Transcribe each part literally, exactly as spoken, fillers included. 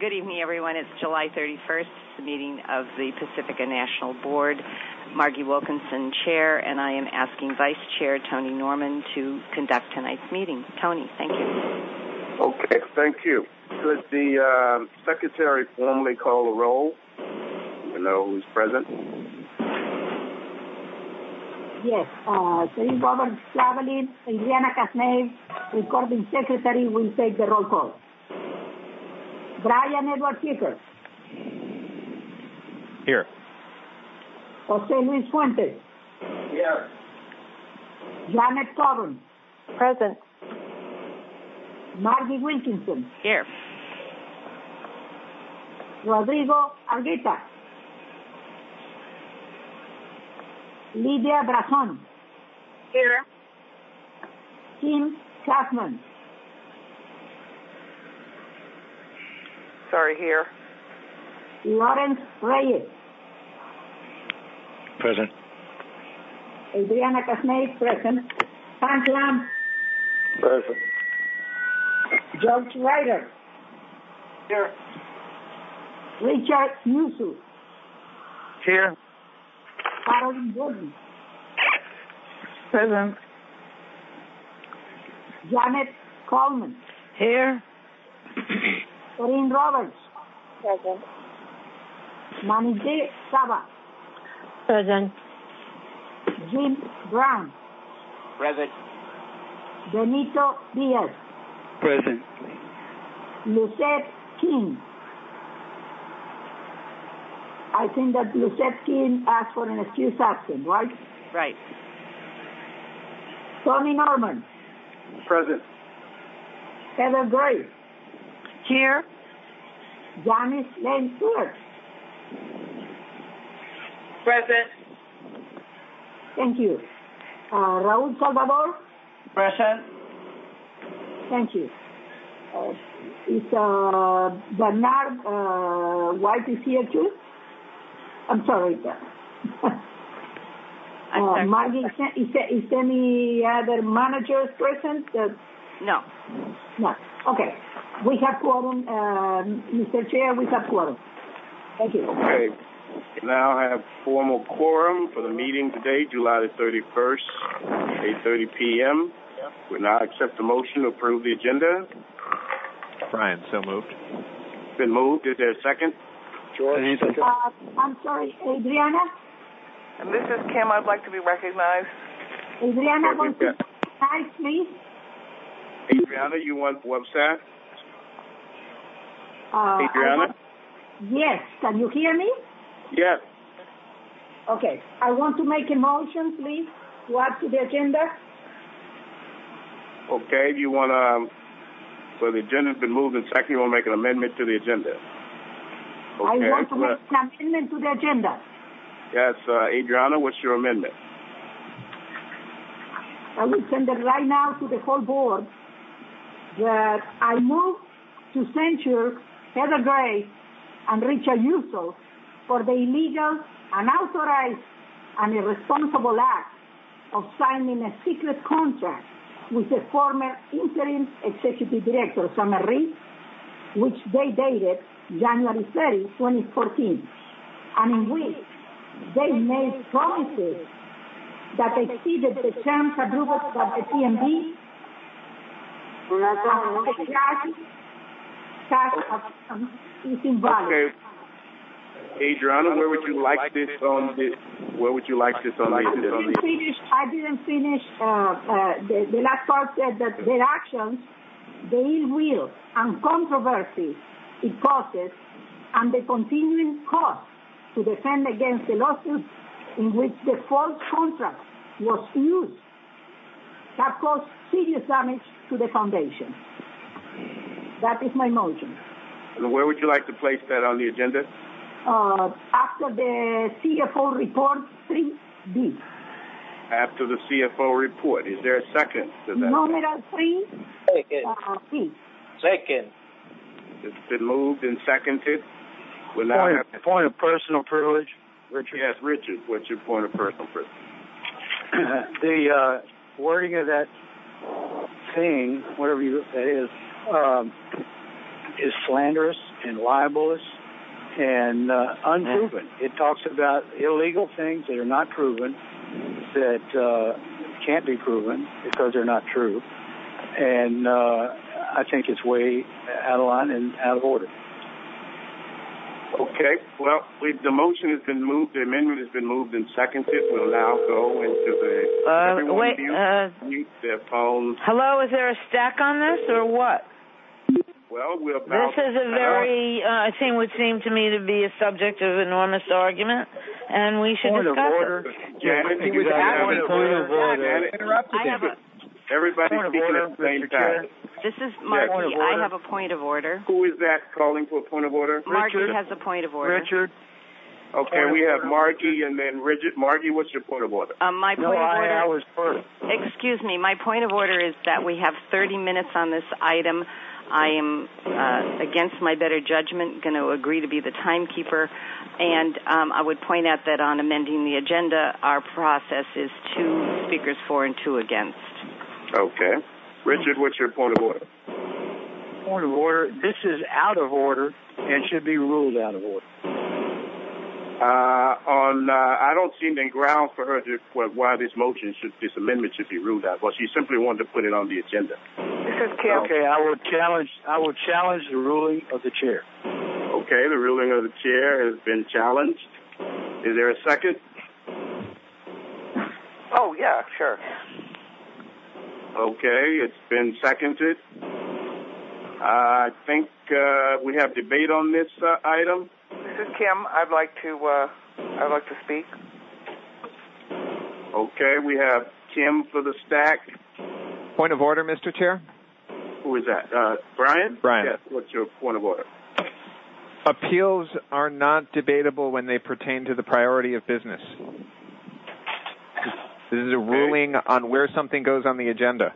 good evening, everyone. It's July thirty-first, the meeting of the Pacifica National Board. Margie Wilkinson, Chair, and I am asking Vice Chair Tony Norman to conduct tonight's meeting. Tony, thank you. Okay, thank you. Could the uh, Secretary formally call the roll? You know who's present? Yes, uh, Sir Robert Slavelin, Adriana Casnave, Recording Secretary, will take the roll call. Brian Edward Kicker. Here. Jose Luis Fuentes. Here. Janet Coburn. Present. Margie Wilkinson. Here. Rodrigo Argueta. Lydia Brazon. Here. Kim Kaufman. Sorry, here. Lawrence Reyes. Present. Adriana Casnave, present. Hank Lamb. Present. George Ryder. Here. Richard Yusu. Here. Carolyn Gordon. Present. Janet Coleman. Here. Corinne Roberts. Present. Manijay Saba. Present. Jim Brown. Present. Benito Diaz. Present. Lucette King. I think that Lucette King asked for an excuse absent, right? Right. Tony Norman. Present. Heather Gray. Here. Janice Lane Stewart. Present. Thank you. Uh, Raul Salvador. Present. Thank you. Uh, is uh, Bernard uh, White is here too? I'm sorry. uh, Margie, is, is, is any other managers present? Uh, No. no. Okay. We have quorum, uh, Mister Chair, we have quorum. Thank you. Okay. Now I have formal quorum for the meeting today, July the thirty-first, eight thirty p.m. We now accept the motion to approve the agenda. Brian, so moved. Been moved. Is there a second? George, second. Uh, I'm sorry, Adriana? And this is Kim. I'd like to be recognized. Adriana, Okay, want to we've got- recognize, please? Adriana, you want what's that? Uh, Adriana? want, yes. Can you hear me? Yes. Okay. I want to make a motion, please, to add to the agenda. Okay. You want to, so the agenda's been moved and second, you want to make an amendment to the agenda? I Okay. want to well, make an amendment to the agenda. Yes, uh, Adriana, what's your amendment? I will send it right now to the whole board that I move to censure Heather Gray and Richard Yuso for the illegal, unauthorized, and irresponsible act of signing a secret contract with the former interim executive director, Summer Reed, which they dated January thirtieth, twenty fourteen, and in which they made promises that exceeded the terms approved by the P M B. The cash, cash um, is invalid. Okay. Adriana, where would you like this on the, where would you like this on the I agenda? didn't finish, I didn't finish uh, uh, the, the last part said that their actions, the ill will and controversy it causes, and the continuing cost to defend against the lawsuit in which the false contract was used have caused serious damage to the foundation. That is my motion. And where would you like to place that on the agenda? Uh, after the C F O report three B. After the C F O report. Is there a second to that? Numeral three Second. uh, B. Second. It's been moved and seconded. We'll now Point have, of, point of personal privilege, Richard. yes, Richard, what's your point of personal privilege? the uh, wording of that thing, whatever you, that is, um, is slanderous and libelous and uh, unproven. It talks about illegal things that are not proven, that uh, can't be proven because they're not true. And uh, I think it's way out of line and out of order. Okay. Well, we, the motion has been moved. The amendment has been moved and seconded. We'll now go into the. Uh, everyone wait. mute, Uh, mute their phones. hello. Is there a stack on this or what? Well, we're about. This is a very, uh, thing would seem to me to be a subject of enormous argument, and we should Point discuss of order. it. Janet, He you was guys asking have- a point of order. Janet, Interrupted I have a, Everybody Point of speaking order, at the same Mister Chair. time. this is Margie. point of I order. have a point of order. Who is that calling for a point of order? Margie Richard. has a point of order. Richard. Okay, Point we of have order. Margie and then Richard. Margie, what's your point of order? Um, my No, point of I, order. I was first. Excuse me. My point of order is that we have thirty minutes on this item. I am, uh, against my better judgment, going to agree to be the timekeeper. And um, I would point out that on amending the agenda, our process is two speakers for and two against. Okay. Richard, what's your point of order? Point of order. This is out of order and should be ruled out of order. Uh, on, uh, I don't see any grounds for her to, well, why this motion should, this amendment should be ruled out. Well, she simply wanted to put it on the agenda. This is Kim. Okay, I will challenge. I will challenge the ruling of the chair. Okay, the ruling of the chair has been challenged. Is there a second? Oh, yeah, sure. Okay, it's been seconded. I think uh, we have debate on this uh, item. This is Kim. I'd like to, uh, I'd like to speak. Okay, we have Kim for the stack. Point of order, Mister Chair. Who is that? Uh, Brian? Brian. Yes, what's your point of order? Appeals are not debatable when they pertain to the priority of business. This is a ruling on where something goes on the agenda.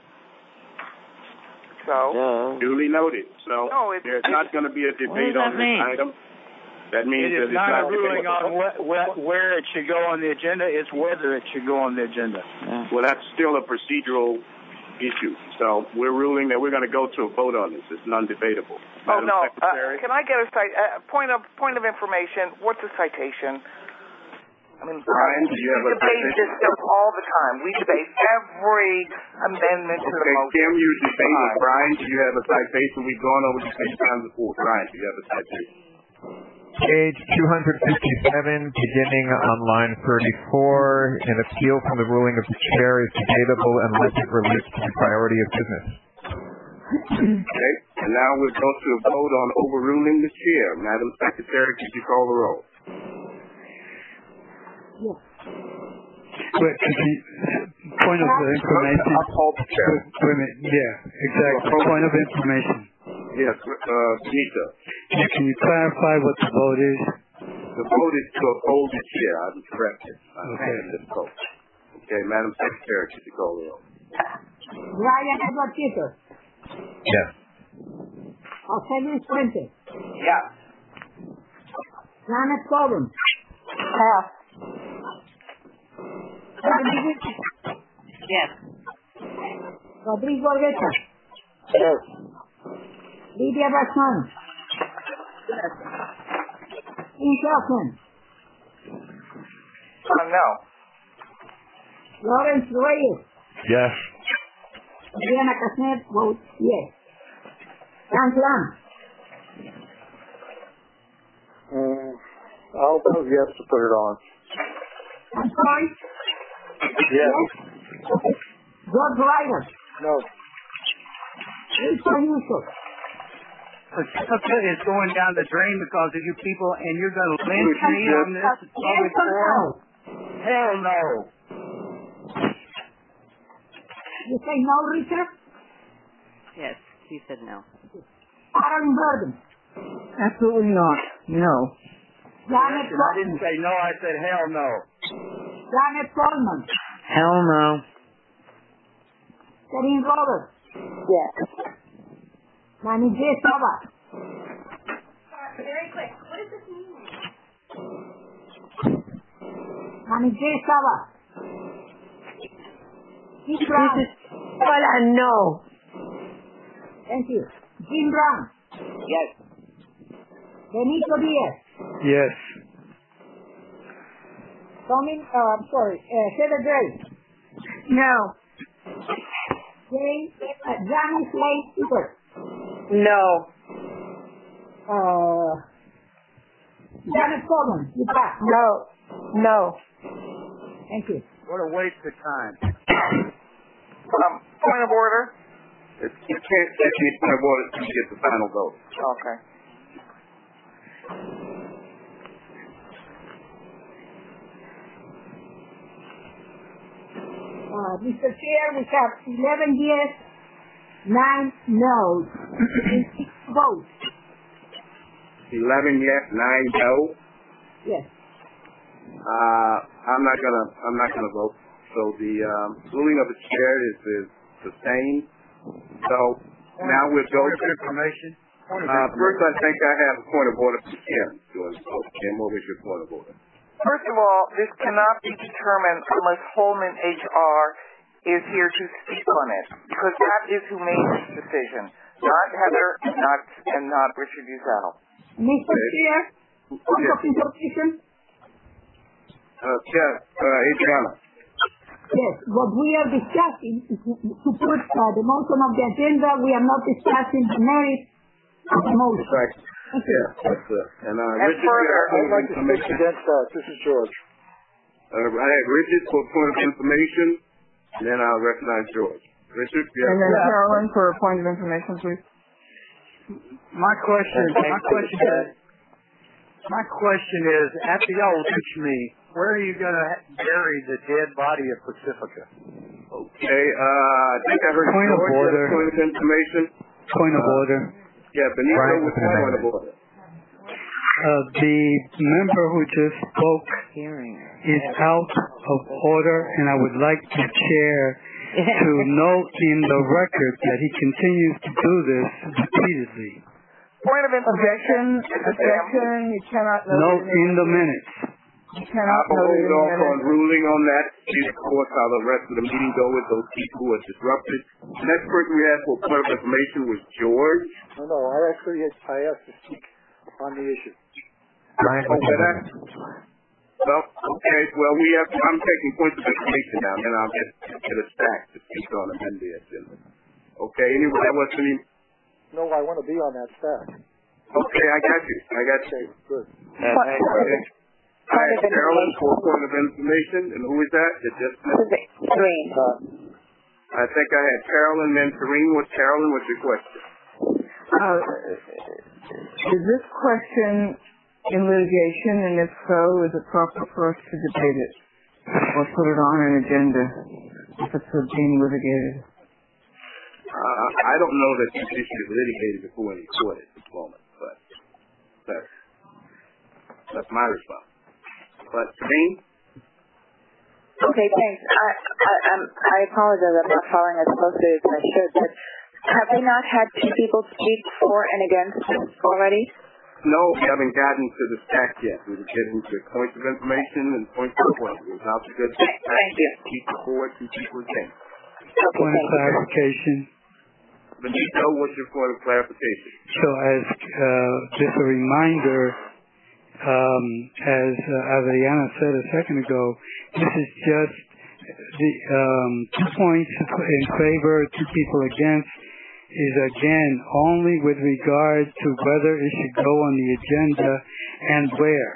So? Duly noted. So No, it- there's it- not going to be a What debate does on that this mean? item. That means It that is it's not not a ruling debatable. on wh- wh- where it should go on the agenda. It's whether it should go on the agenda. Well, that's still a procedural issue. So we're ruling that we're going to go to a vote on this. It's non-debatable. Oh, Madam no. Secretary? Uh, can I get a cite, uh, point of point of information? What's a citation? I mean, Brian, do you have we a debate citation? this stuff all the time. We debate every amendment to the Okay, motion. Kim, you debated. Brian, do you have a citation? We've gone over this many times before. Brian, do you have a citation? Page two fifty-seven, beginning on line thirty-four, an appeal from the ruling of the chair is debatable unless it relates to the priority of business. Okay, and now we'll go to a vote on overruling the chair. Madam Secretary, could you call the roll? But the point of the information. Uphold the chair. Wait a minute. Yeah, exactly. Point of information. Yes, uh, Nita. Yeah, can you clarify what the vote is? The vote is to uphold the chair. I'm corrected. I'm Okay. this vote. Okay, Madam Secretary, could you call the roll? Brian Edward Peter. Yes. Jose Luis Fuentes. Yeah. Janet Coburn. Pass. Yes. Rodrigo Orgueta. Yes. Lydia Bachman. Ian Kaufman. Uh, no. Lawrence Reyes. Yes. Adriana Casnet votes yes. Frank Lam. Mm, I'll vote yes to put it on. I'm sorry. Yes. George Ryder. No. Lisa Yusuf. Pacifica is going down the drain because of you people, and you're going to lynch me on this Yes public or forum? no? Hell no. You say no, Richard? Yes, he said no. Aaron Burden. Absolutely not. No. Janet I didn't say no, I said hell no. Janet Coleman. Hell no. Serene Roberts. Yes. Manny J. Saba. Very quick. What does this mean? Manny J. Saba. Jim Brown. Hola, no. Thank you. Jim Brown. Yes. Benito Diaz. Yes. Tommy, uh, I'm sorry, uh, Heather Gray. No. James, uh, Janice Lane Cooper. No. Uh, Janet Coleman, you pass. No. No. Thank you. What a waste of time. Um, point of order. It, you can't set the point of order until you get the final vote. Okay. Uh, Mister Chair, we have eleven yes, nine no's, and six votes. Eleven yes, nine no. Yes. Uh, I'm not gonna, I'm not gonna vote. So the um, ruling of the chair is, is sustained. So now we'll go to information. Uh, first, I think I have a point of order for Kim. Kim, what was your point of order? First of all, this cannot be determined unless Holman H R is here to speak on it, because that is who made this decision, not Heather and not and not Richard Uzell. Mister Okay. Chair, point of information. Uh, Chair, uh, Adriana. Yes, what we are discussing is to to put uh, the motion of the agenda. We are not discussing the merits of the motion. Right. Yeah, that's uh, and uh, And Richard, further, I'd like to speak against that. This is George. Uh, I have Richard for point of information, and then I'll recognize George. Richard, yeah. And then Carolyn for a point of information, please. My question, my question is, my question is, at the old teach me, where are you going to bury the dead body of Pacifica? Okay, uh, I think I heard Point of George order. have point of information. Point of Uh, order. Yeah, Benito Right. with point of order. Uh, the member who just spoke is out of order, and I would like the chair to note in the record that he continues to do this repeatedly. Point of information. Objection, objection, you cannot note Note it in the minutes. You cannot I'll note it in hold the off on minutes. ruling on that. See, of course, how the rest of the meeting go with those people who are disrupted. The next person we had for point of information was George. No, no, I actually I asked to speak on the issue. Brian, Okay, that. Well, okay, well, we have, I'm taking points of information now, and I'll get, get a stack to speak on amend the agenda. Okay, anyway, that wasn't any, No, I want to be on that stack. okay, I got you, I got you. Good. Uh, okay. I have Carolyn for a point of information, and who is that? It just Green. I think I had Carolyn, then Serene. What's Carolyn? What's your question? Uh, is this question in litigation, and if so, is it proper for us to debate it or put it on an agenda if it's being litigated? Uh, I don't know that this issue is litigated before any court at this moment, but that's, that's my response. But, Serene? Okay, thanks. I, I, um, I apologize. I'm not following as closely as I should, but have we not had two people speak for and against this already? No, we haven't gotten to the stack yet. We were getting to points of information and points of order. It was not a good Thank, thank you. people forward, two people against. Okay, Point of thank you. clarification. Benito, what's your point of clarification? So as uh, just a reminder, um, as uh, Adriana said a second ago, this is just the um, two points in favor, two people against, is again only with regard to whether it should go on the agenda and where,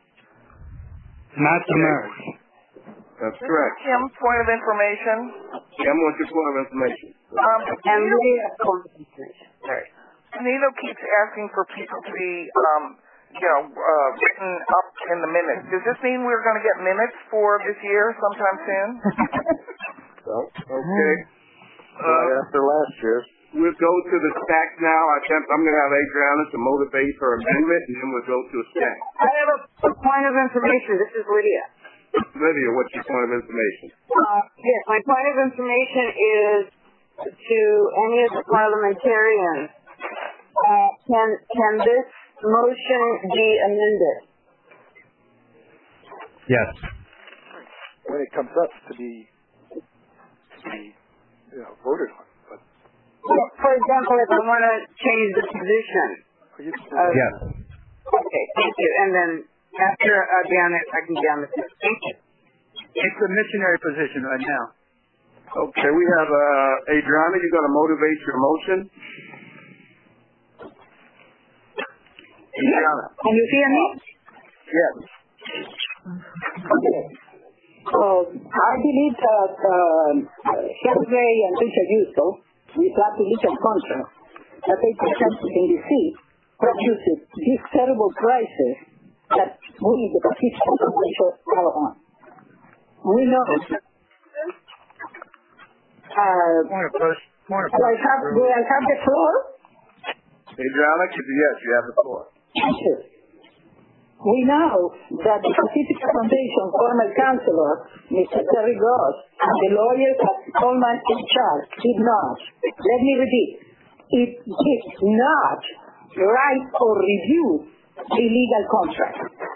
not the merits. That's correct. Kim, point of information. Kim, what's your point of information? Um, And Benito, we have point of information. Sorry. Benito keeps asking for people to be, um, you know, uh, written up in the minutes. Does this mean we're going to get minutes for this year sometime soon? Well, okay. Uh, after last year. We'll go to the stack now. I think I'm going to have Adriana to motivate her amendment, and then we'll go to a stack. I have a, a point of information. This is Lydia. Lydia, what's your point of information? Uh, yes, my point of information is to any of the parliamentarians. Uh, can can this motion be amended? Yes. When it comes up to be, to be you know, voted on. But Well, for example, if I want to change the position. you can, Uh, Yes. thank you. And then after uh, Janet, I can be on the fifth. Thank you. It's a missionary position right now. Okay, we have uh, Adriana. You're going to motivate your motion. Adriana. Can you hear me? Yes. Okay. So I believe that uh, Heather and Richard Yusto, with that illegal contract that they presented in D C, produced this terrible crisis that we, the Pacific Convention, are on. We know. Uh, Point of first. Point of do I have, do I have the floor? Adriana, yes, you have the floor. Thank you. We know that the Pacific Foundation former counselor, Mister Terry Gross, and the lawyers at Coleman H R did not, let me repeat, it did not write or review the illegal contract.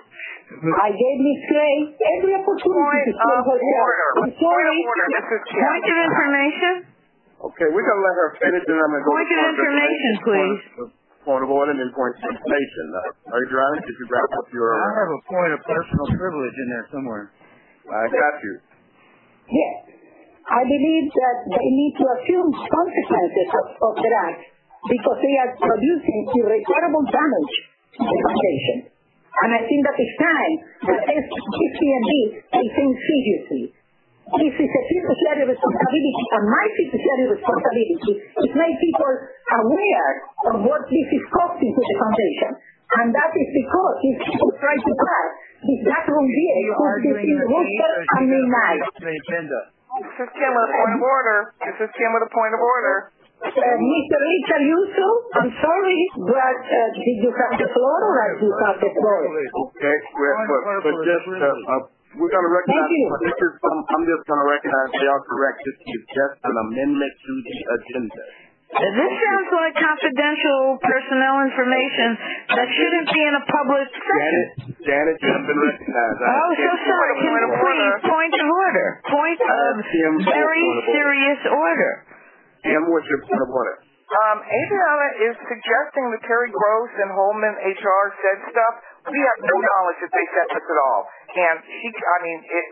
I gave Miz Gray every opportunity to say herself. I'm sorry. Point of information? Okay, we're going to let her finish, and I'm going to go Point of information, please. Point of order and then point of information. Uh, Adriana, did you wrap up your... I have a point of personal privilege in there somewhere. I got you. Yes. I believe that they need to assume consequences of, of their act because they are producing irreparable damage to the foundation. And I think that it's time that this C N D take things seriously. This is a fiduciary responsibility, and my fiduciary responsibility is make people aware of what this is costing to the foundation. And that is because if people try to pass this backroom deal between Worcester and Midnight. This is Kim with a point of order. This is Kim with a point of order. Uh, Mister Richard Yusto, I'm sorry, but uh, did you have the floor or did you have the floor? Okay, but, but, but just, uh, uh, we're going to recognize, this is, um, I'm just going to recognize they are correct. This is just an amendment to the agenda. This sounds like confidential personnel information that shouldn't be in a public session. Janet, Janet, you have been recognized. Oh, so sorry. Can you please, point of order. Point of very serious order. Kim, what's your point of order? Um, Adriana is suggesting that Terry Gross and Holman H R said stuff. We have no knowledge that they said this at all. And she, I mean, it,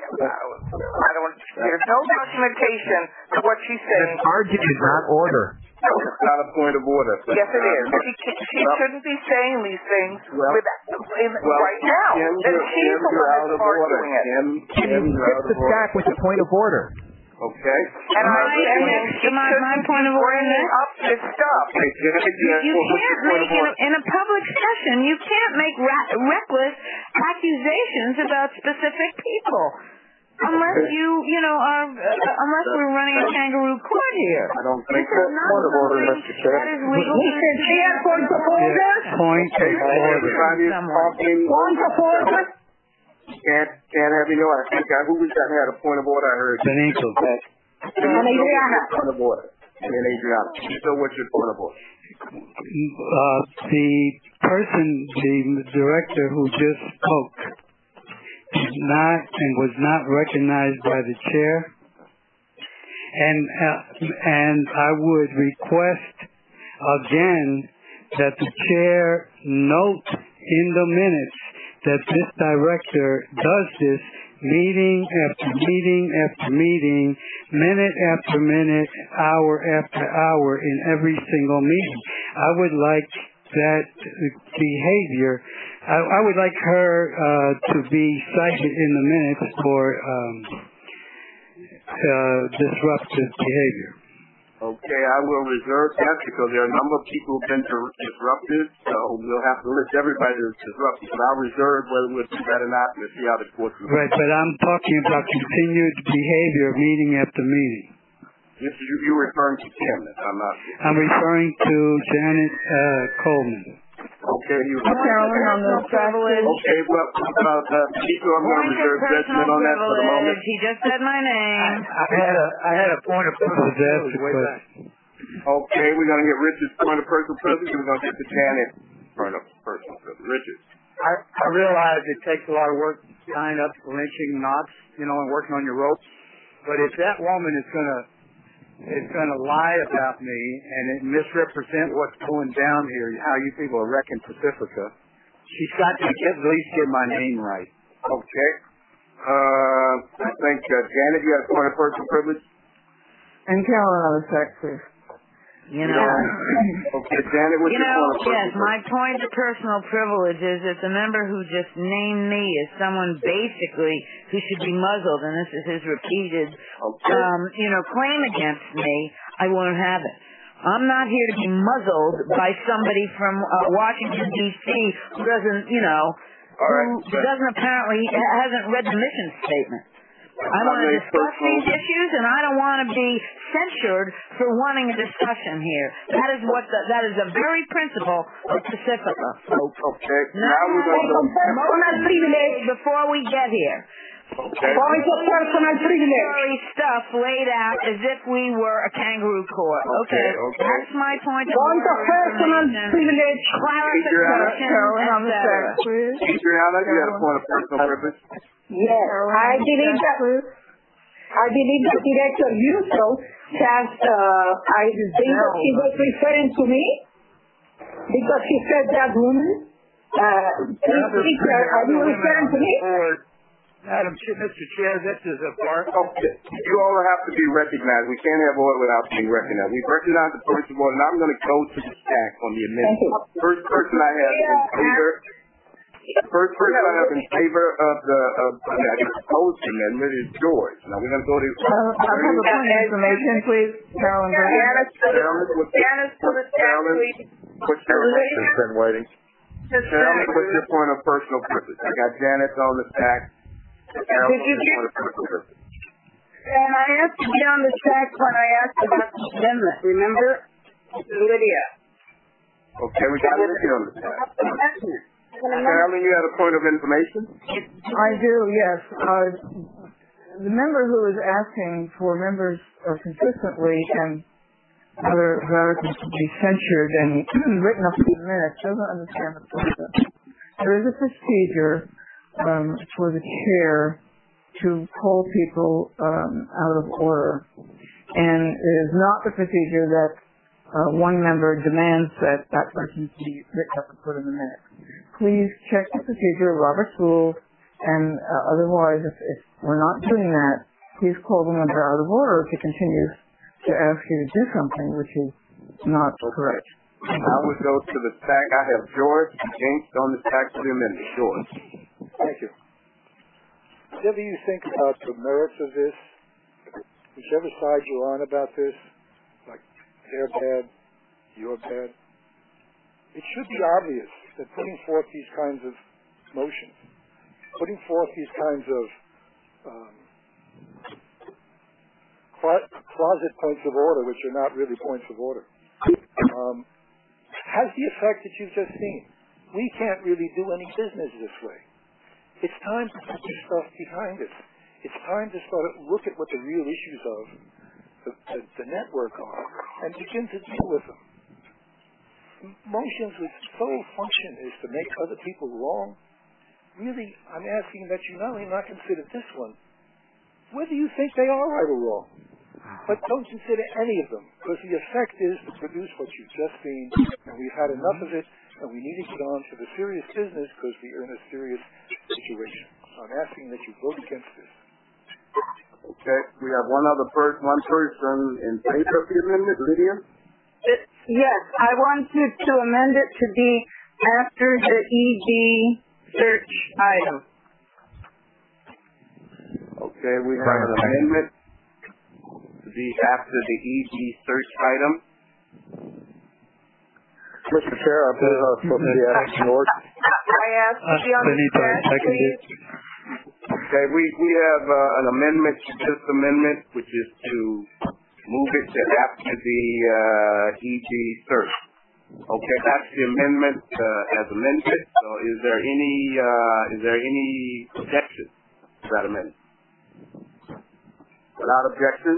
I don't, there's no documentation to what she's saying. This argument is not order. It's not a point of order. Yes, it is. She, she shouldn't be saying these things well, with, in, well, right now. Kim, That she's the one that's arguing it. Kim, Kim, Kim, you fix the stack with the point of order. Okay. And I and my, my point of order is up this stuff. Okay, Janet, you, you can't make in a, in a public session. You can't make ra- reckless accusations about specific people, unless you you know are uh, unless we're running a kangaroo court here. I don't think this that's is not point of order, Mister Chair. That is legal. Mister Chair, point of order. Point of order. Everybody is talking. Point of order. Can't, can't have you know, I think, I, who was that had a point of order? I heard. Benito. And Adriana. Point of order. And then Adriana. So what's your point of order? Uh, the person, the director who just spoke, did not and was not recognized by the chair. And, uh, and I would request again that the chair note in the minutes that this director does this meeting after meeting after meeting, minute after minute, hour after hour in every single meeting. I would like that behavior, I, I would like her uh, to be cited in the minutes for um, uh, disruptive behavior. Okay, I will reserve that because there are a number of people who have been disrupted, so we'll have to list everybody that's disrupted. But I'll reserve whether we'll do that or not, and we'll see how the court will. Right, but I'm talking about continued behavior meeting after meeting. This is you, you're referring to Kim, I'm not. I'm referring to Janet uh, Coleman. Okay, you. Carolyn on the privilege. Okay, well, about uh, Chico, I'm going to reserve judgment on that for the moment. He just said my name. I had a, I had a point of privilege. That's way back. Okay, we're going to get Richard's point of personal privilege, and we're going to get to Janet point of personal privilege. Richard. I, I realize it takes a lot of work tying up lynching knots, you know, and working on your ropes. But if that woman is going to is going to lie about me and it misrepresent what's going down here, how you people are wrecking Pacifica, She's got to get, at least get my name right. Okay. Uh, I think, uh, Janet, you have a point of personal privilege? And Carolyn on the sec, please. You know, okay, Janet, what's you your know, point of yes, personal my point of personal privilege is that the member who just named me as someone basically who should be muzzled, and this is his repeated, okay. um, you know, claim against me, I won't have it. I'm not here to be muzzled by somebody from uh, Washington, D C who doesn't, you know, who right, doesn't apparently, hasn't read the mission statement. I want to discuss these issues, and I don't want to be censured for wanting a discussion here. That is what the, that is the very principle of Pacifica, folks. Okay. No, now we're going to personal privilege before we get here. Okay. Point of personal privilege. Stuff laid out as if we were a kangaroo court. Okay. Okay. okay. That's my point of Point of personal privilege. Clarification, et cetera. Adriana, you have a point of personal privilege? Yes, I believe that. I believe that Director Yuso has. Uh, I think that she was referring to me because she said that woman. Uh, teacher, are you referring to me? Madam Chair, Mister Chair, this is a part. Okay. You all have to be recognized. We can't have order without being recognized. We've recognized the first of all, and I'm going to go to the stack on the amendment. First person I have in favor. The first person I have in favor of the of the proposed amendment is George. Now we're going to go to. Uh, I have a point of information, please, Carolyn. Carolyn, what's your She's been waiting. Carolyn, what's your point of personal privilege? I got Janet on the stack. Carolyn, what's your point of personal privilege? And I asked to be on the stack when I asked about the amendment. Remember, Lydia. Okay, we got Lydia on the stack. Carolyn, you had a point of information? I do, yes. Uh, the member who is asking for members uh, consistently and other articles to be censured and written up in the minutes doesn't understand the process. There is a procedure um, for the chair to call people um, out of order, and it is not the procedure that uh, one member demands that that person be written up and put in the minutes. Please check the procedure of Robert's Rules, and uh, otherwise, if, if we're not doing that, please call the member out of order to continue to ask you to do something which is not correct. I would go to the stack. I have George James on the stack for the amendment. George. Thank you. Whatever you think about the merits of this, whichever side you're on about this, like they're bad, you're bad, it should be obvious that putting forth these kinds of motions, putting forth these kinds of um, closet points of order, which are not really points of order, um, has the effect that you've just seen. We can't really do any business this way. It's time to put this stuff behind us. It's time to start to look at what the real issues of the, the, the network are and begin to deal with them. Motions whose sole function is to make other people wrong. Really, I'm asking that you not only not consider this one, whether you think they are right or wrong, but don't consider any of them, because the effect is to produce what you've just seen, and we've had enough of it, and we need to get on to the serious business because we are in a serious situation. So I'm asking that you vote against this. Okay, we have one other person, one person in favor of the amendment, Lydia? Yes, I want you to amend it to be after the E D search item. Okay, we have an amendment to be after the E D search item. Mister Chair, I believe I was supposed to be asking George. I asked to be on the stack, please. Okay, we, we have uh, an amendment to this amendment, which is to move it to after the uh, E D search. Okay, that's the amendment uh, as amended. So, is there any uh, is there any objection to that amendment? Without objection,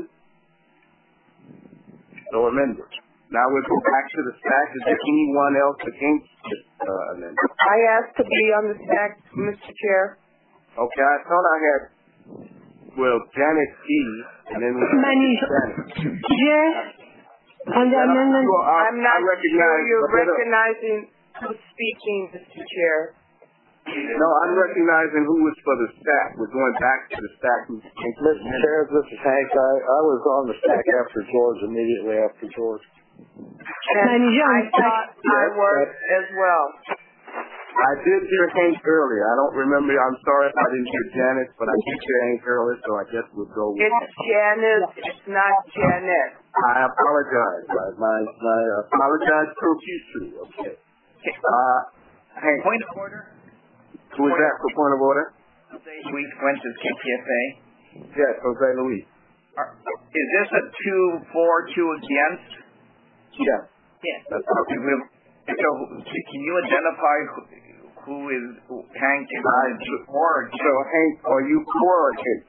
so amended. Now we'll go back to the stack. Is there anyone else against this uh, amendment? I asked to be on the stack, Mister Chair. Okay, I thought I had, well, Janet E. and then we Manish. Yes. On the amendment. I'm not sure you're recognizing who's speaking, Mister Chair? No, I'm recognizing who was for the stack. We're going back to the stack. Mister Chair, this is Hank. I, I was on the stack after George, immediately after George. And I thought I was as well. I did hear Hank earlier. I don't remember. I'm sorry if I didn't hear Janice, but I did hear Hank earlier, so I guess we'll go with It's Janice. It's not Janet. I apologize. I, my, my apologize profusely. Okay. Uh, Hank. Point of order. Who is that for point of order? Jose Luis Fuentes, K P F A. Yes, Jose Luis. Are, is this a two for, two against? Yeah. Yeah. That's okay. So, can you identify who, who is Hank and I for? So, Hank, are you for or against?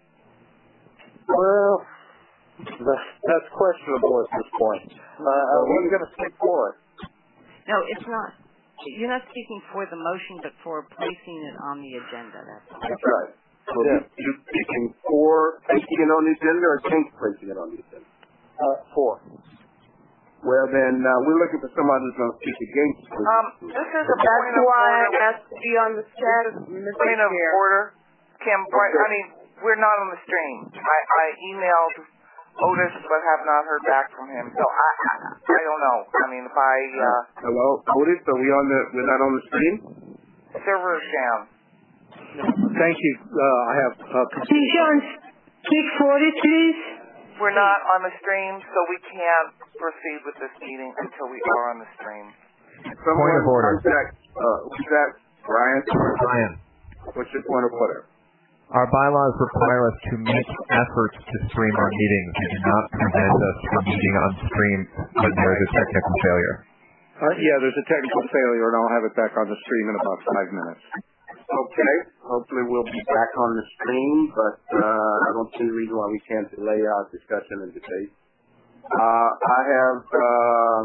Well, that's, that's questionable at this point. Uh, I wasn't going to speak for it. No, it's not. You're not speaking for the motion, but for placing it on the agenda. That's, that's right. So yeah. You're speaking for placing it on the agenda or against placing it on the agenda? Uh, for. Well, then uh, we're looking for somebody who's going to speak against it. Um, this is a That's point of why order. I asked to be on the status, Mister Point of Chair. order. Kim, I mean, we're not on the stream. I, I emailed Otis, but have not heard back from him. So I, I, I don't know. I mean, if I uh, hello, Otis, are we on the? We're not on the stream. Server is down. Thank you. Uh, I have. Uh, Dijon, speak for it, please. We're not on the stream, so we can't proceed with this meeting until we are on the stream. Someone point of order. Contact, uh, who's that? Brian? Brian. What's your point of order? Our bylaws require us to make efforts to stream our meetings. They do not prevent us from meeting on stream when there is a technical failure. Uh, yeah, there's a technical failure, and I'll have it back on the stream in about five minutes. Okay. Hopefully we'll be back on the stream, but uh, I don't see a reason why we can't delay our discussion and debate. Uh, I have uh,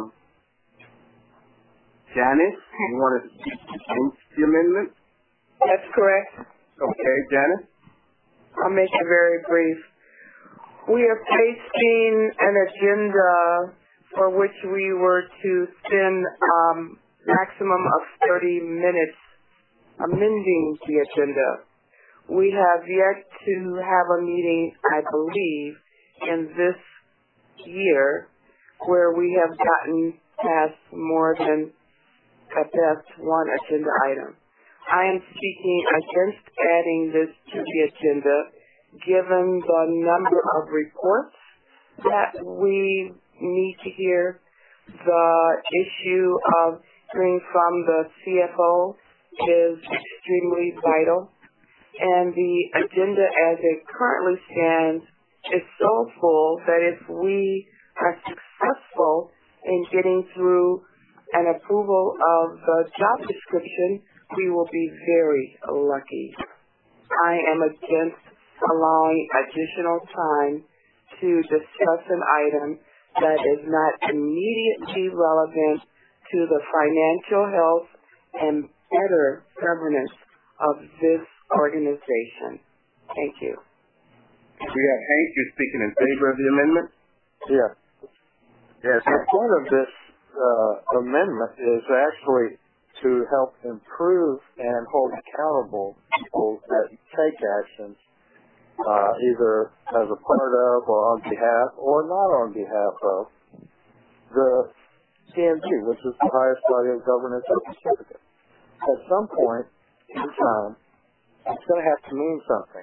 Janice. You want to speak against the amendment? That's correct. Okay, Janice? I'll make it very brief. We are facing an agenda for which we were to spend um, maximum of thirty minutes amending the agenda. We have yet to have a meeting, I believe, in this year where we have gotten past more than at best one agenda item. I am speaking against adding this to the agenda given the number of reports that we need to hear, the issue of hearing from the C F O is extremely vital, and the agenda as it currently stands is so full that if we are successful in getting through an approval of the job description, we will be very lucky. I am against allowing additional time to discuss an item that is not immediately relevant to the financial health and better governance of this organization. Thank you. We have Hank. You're speaking in favor of the amendment? Yeah. Yes. The point of this uh, amendment is actually to help improve and hold accountable people that take actions uh, either as a part of or on behalf or not on behalf of the C M G, which is the highest body of governance and certificate. At some point in time, it's going to have to mean something.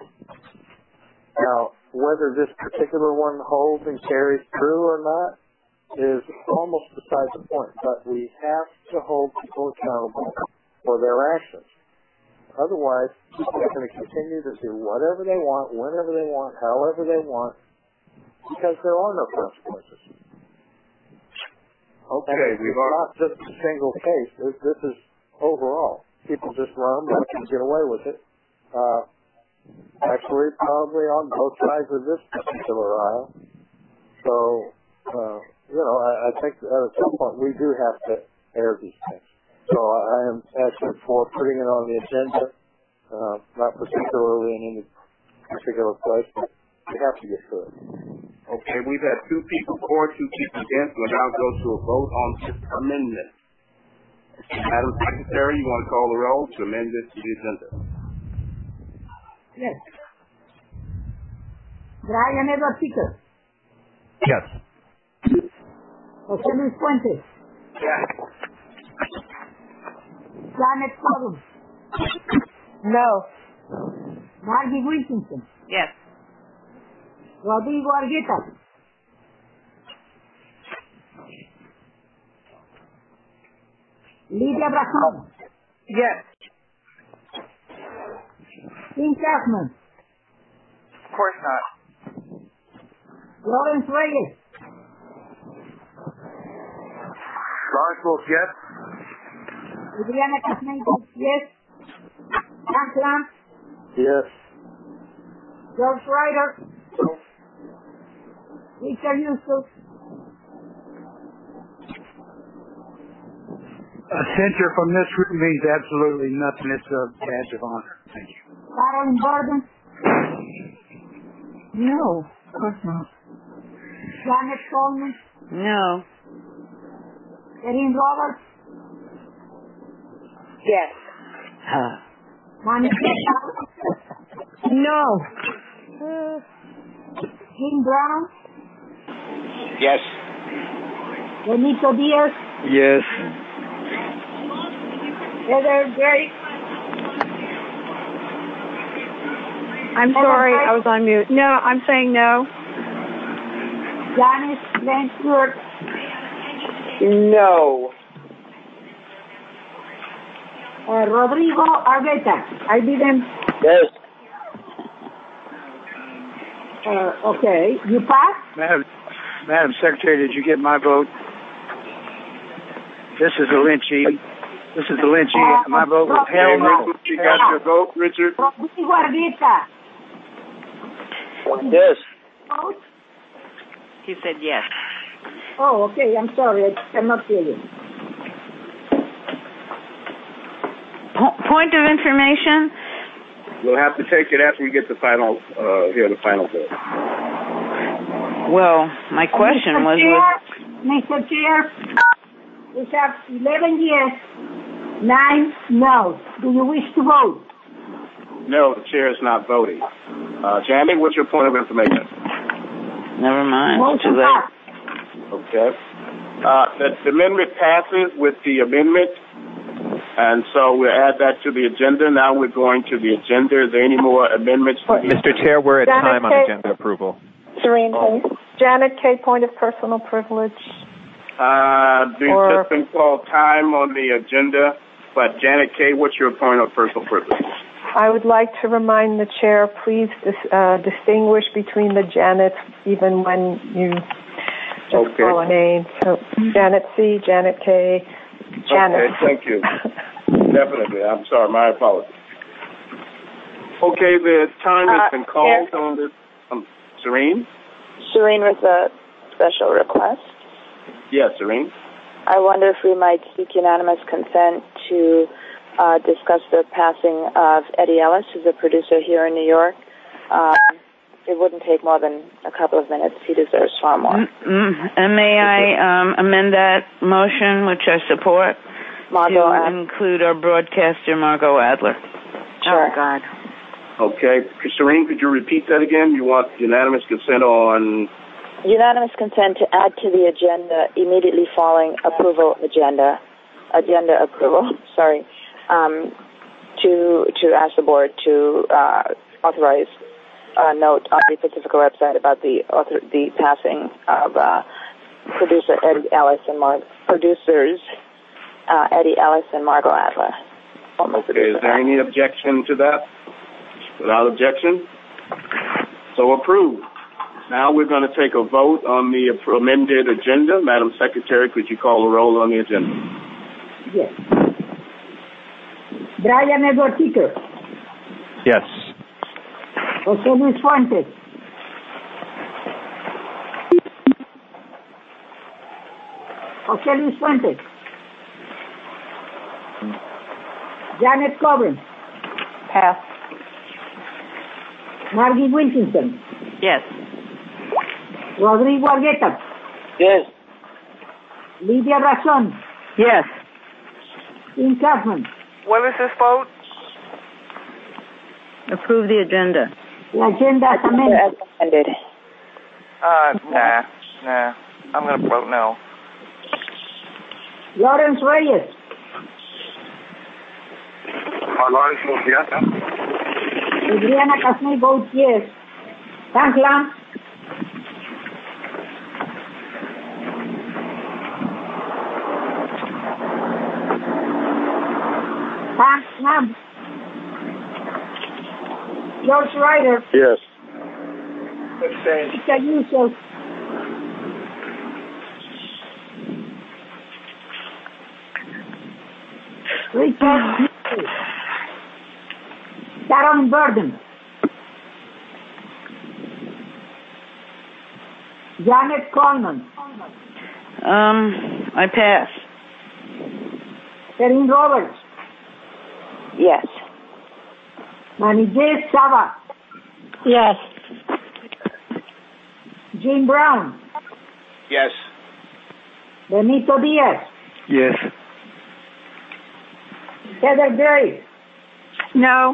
Now, whether this particular one holds and carries through or not is almost beside the point, but we have to hold people accountable for their actions. Otherwise, people are going to continue to do whatever they want, whenever they want, however they want, because there are no consequences. Okay, and we've it's not just a single case. This, this is overall. People just run back and get away with it. Uh, actually, probably on both sides of this particular aisle. So, uh, you know, I, I think that at some point we do have to air these things. So I am actually for putting it on the agenda, uh, not particularly in any particular place, but we have to get to it. Okay, we've had two people for, two people against. We'll now go to a vote on this amendment. Madam Secretary, you want to call the roll to amend this to the agenda? Yes. Brian Edward Ticker. Yes. Jose Luis Fuentes. Yes. Janet Coburn. No. Margie Wilkinson. Yes. Rodrigo Argueta. Lydia Bracon. Yes. Tim Chapman. Of course not. Lawrence Reyes. Lawrence votes yes. Adriana Casneido. Yes. Frank Lamb. Yes. George Ryder. Richard Yusuf. A censure from this group means absolutely nothing. It's a badge of honor. Thank you. Carolyn Borden. No, of course not. Janet Coleman. No. Erin Roberts. Yes. Uh, Manny No. uh, Jim Brown. Yes. Benito Diaz. Yes. Heather Gray. I'm sorry, I was on mute. No, I'm saying no. Janice Glenn Stewart. No. Uh, Rodrigo Argueta. I didn't. Yes. Uh, okay. You passed? Madam, Madam Secretary, did you get my vote? This is a Lynchie. This is a Lynchie. Uh, My vote was hell no. You got your vote, Richard? Rodrigo Argueta. Yes. Vote? He said yes. Oh, okay. I'm sorry. I cannot hear you. Po- point of information. We'll have to take it after we get the final, uh, hear the final vote. Well, my question Mister was, Chair, was Mister Chair, we have eleven yes, nine no. Do you wish to vote? No, the chair is not voting. Uh, Jamie, what's your point of information? never mind. It's too Motion late. passed. Okay. Uh, the, the amendment passes with the amendment, and so we'll add that to the agenda. Now we're going to the agenda. Is there any more amendments? To the Mister Chair, we're at Janet time on K. agenda approval. Serene, please. Janet K. Point of personal privilege. Uh, there's Or- just been called time on the agenda, but Janet K., what's your point of personal privilege? I would like to remind the chair, please dis- uh, distinguish between the Janets even when you just Okay. call a name. So Janet C., Janet K., Janet. Okay, thank you. Definitely. I'm sorry. My apologies. Okay, the time has Uh, been called yeah. on this. Um, Serene? Serene with a special request. Yes, Serene. I wonder if we might seek unanimous consent to uh, discuss the passing of Eddie Ellis, who's a producer here in New York. Um, it wouldn't take more than a couple of minutes. He deserves far more. Mm-mm. And may I um, amend that motion, which I support, Margot to Adler. include our broadcaster, Margot Adler. Sure. Oh, God. Okay. Serene, could you repeat that again? You want unanimous consent on... Unanimous consent to add to the agenda immediately following approval agenda, agenda approval, sorry, um, to to ask the board to uh, authorize a note on the Pacifica website about the author, the passing of uh, producer Eddie Ellis and Mar- producers uh, Eddie Ellis and Margot Adler. Okay, is there any objection to that? Without objection? So approved. Now we're going to take a vote on the amended agenda. Madam Secretary, could you call the roll on the agenda? Yes. Brian Edward Ticker. Yes. Jose Luis Fuentes. Jose Luis Fuentes. Janet Coburn. Pass. Margie Wilkinson. Yes. Rodrigo Argueta. Yes. Lydia Razon. Yes. Dean Kaufman. What is this vote? Approve the agenda. The agenda is amended. Uh, nah, nah. I'm going to vote no. Lawrence Reyes. Uh, Lawrence votes yes. Adriana Casney votes yes. Hank Lam. Hank Lam. George Ryder. Yes. Richard Yusuf. Richard Yusuf. Sharon Burden. Janet Coleman. Um, I pass. Erin Roberts. Yes. Manijay Sava. Yes. Jim Brown. Yes. Benito Diaz. Yes. Heather Gray. No.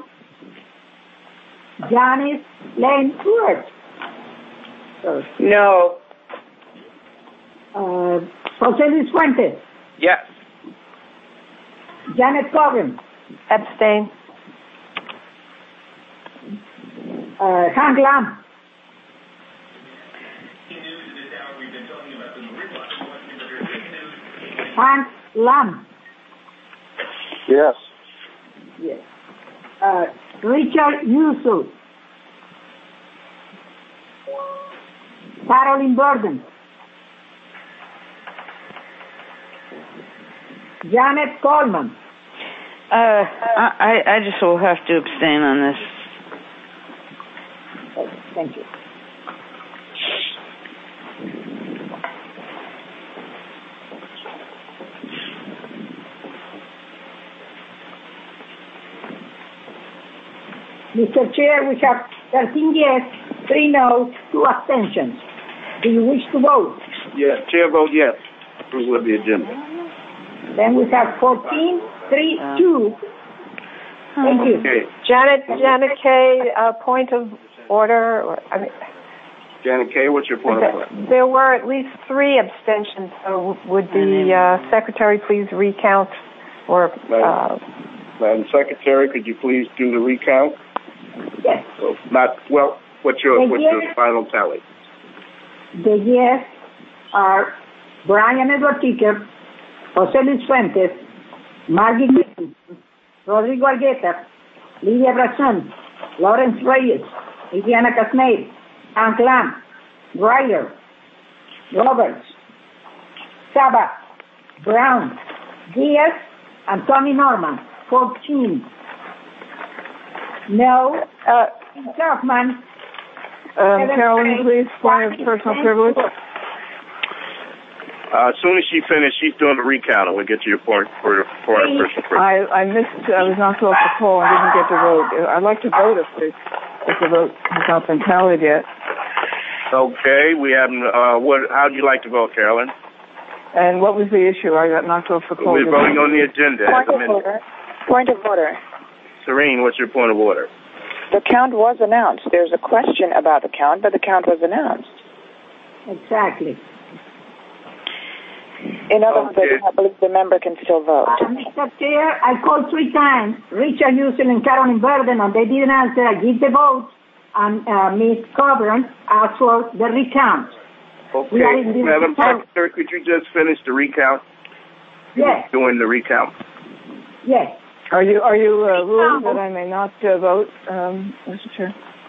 Janice Lane Stewart. No. Uh, Jose Luis Fuentes. Yes. Janet Coburn. Abstain. Uh, Hank Lam. Hank Lam. Yes. Yes. Uh, Richard Yusuf. Carolyn Burden. Janet Coleman. Uh, I, I just will have to abstain on this. Thank you. Mister Chair, we have thirteen yes, three no, two abstentions. Do you wish to vote? Yes. Chair vote yes. Approval of the agenda. Then we have fourteen, three, two. Thank you. Okay. Janet, Janet Kay, uh, point of order. Or, I mean, Janet Kay, what's your point of order? there were at least three abstentions. So would the uh, secretary please recount? Or uh, Madam Secretary, could you please do the recount? Yes. So not well. What's your The what's yes. your final tally? The yes are Brian Edward Ticker, Jose Luis Fuentes, Margie Gibson, Rodrigo Argueta, Lydia Brazon, Lawrence Reyes, Adriana Casney, Hank Lam, Ryder, Roberts, Saba, Brown, Diaz, and Tommy Norman. fourteen. No. Uh, Kaufman. Um, Carolyn, please, point of personal privilege. Uh, as soon as she finishes, she's doing the recount, and we'll get to your point for for our personal privilege. I, I missed, I was knocked off the poll and didn't get to vote. I'd like to vote if the, if the vote has not been tallied yet. Okay, we haven't, uh, what, how'd you like to vote, Carolyn? And what was the issue? I got knocked off the poll. We're voting on the agenda. Point as of amended. order. Point of order. Serene, what's your point of order? The count was announced. There's a question about the count, but the count was announced. Exactly. In other words, I do not believe the member can still vote. Uh, Mister Chair, I called three times, Richard Yusel and Carolyn Burden, and they didn't answer. I give the vote, and uh, Miz Coburn asked for the recount. Okay, Madam Secretary, could you just finish the recount? Yes. Doing the recount. Yes. Are you are you uh, ruling that I may not uh, vote, um, Mister Chair?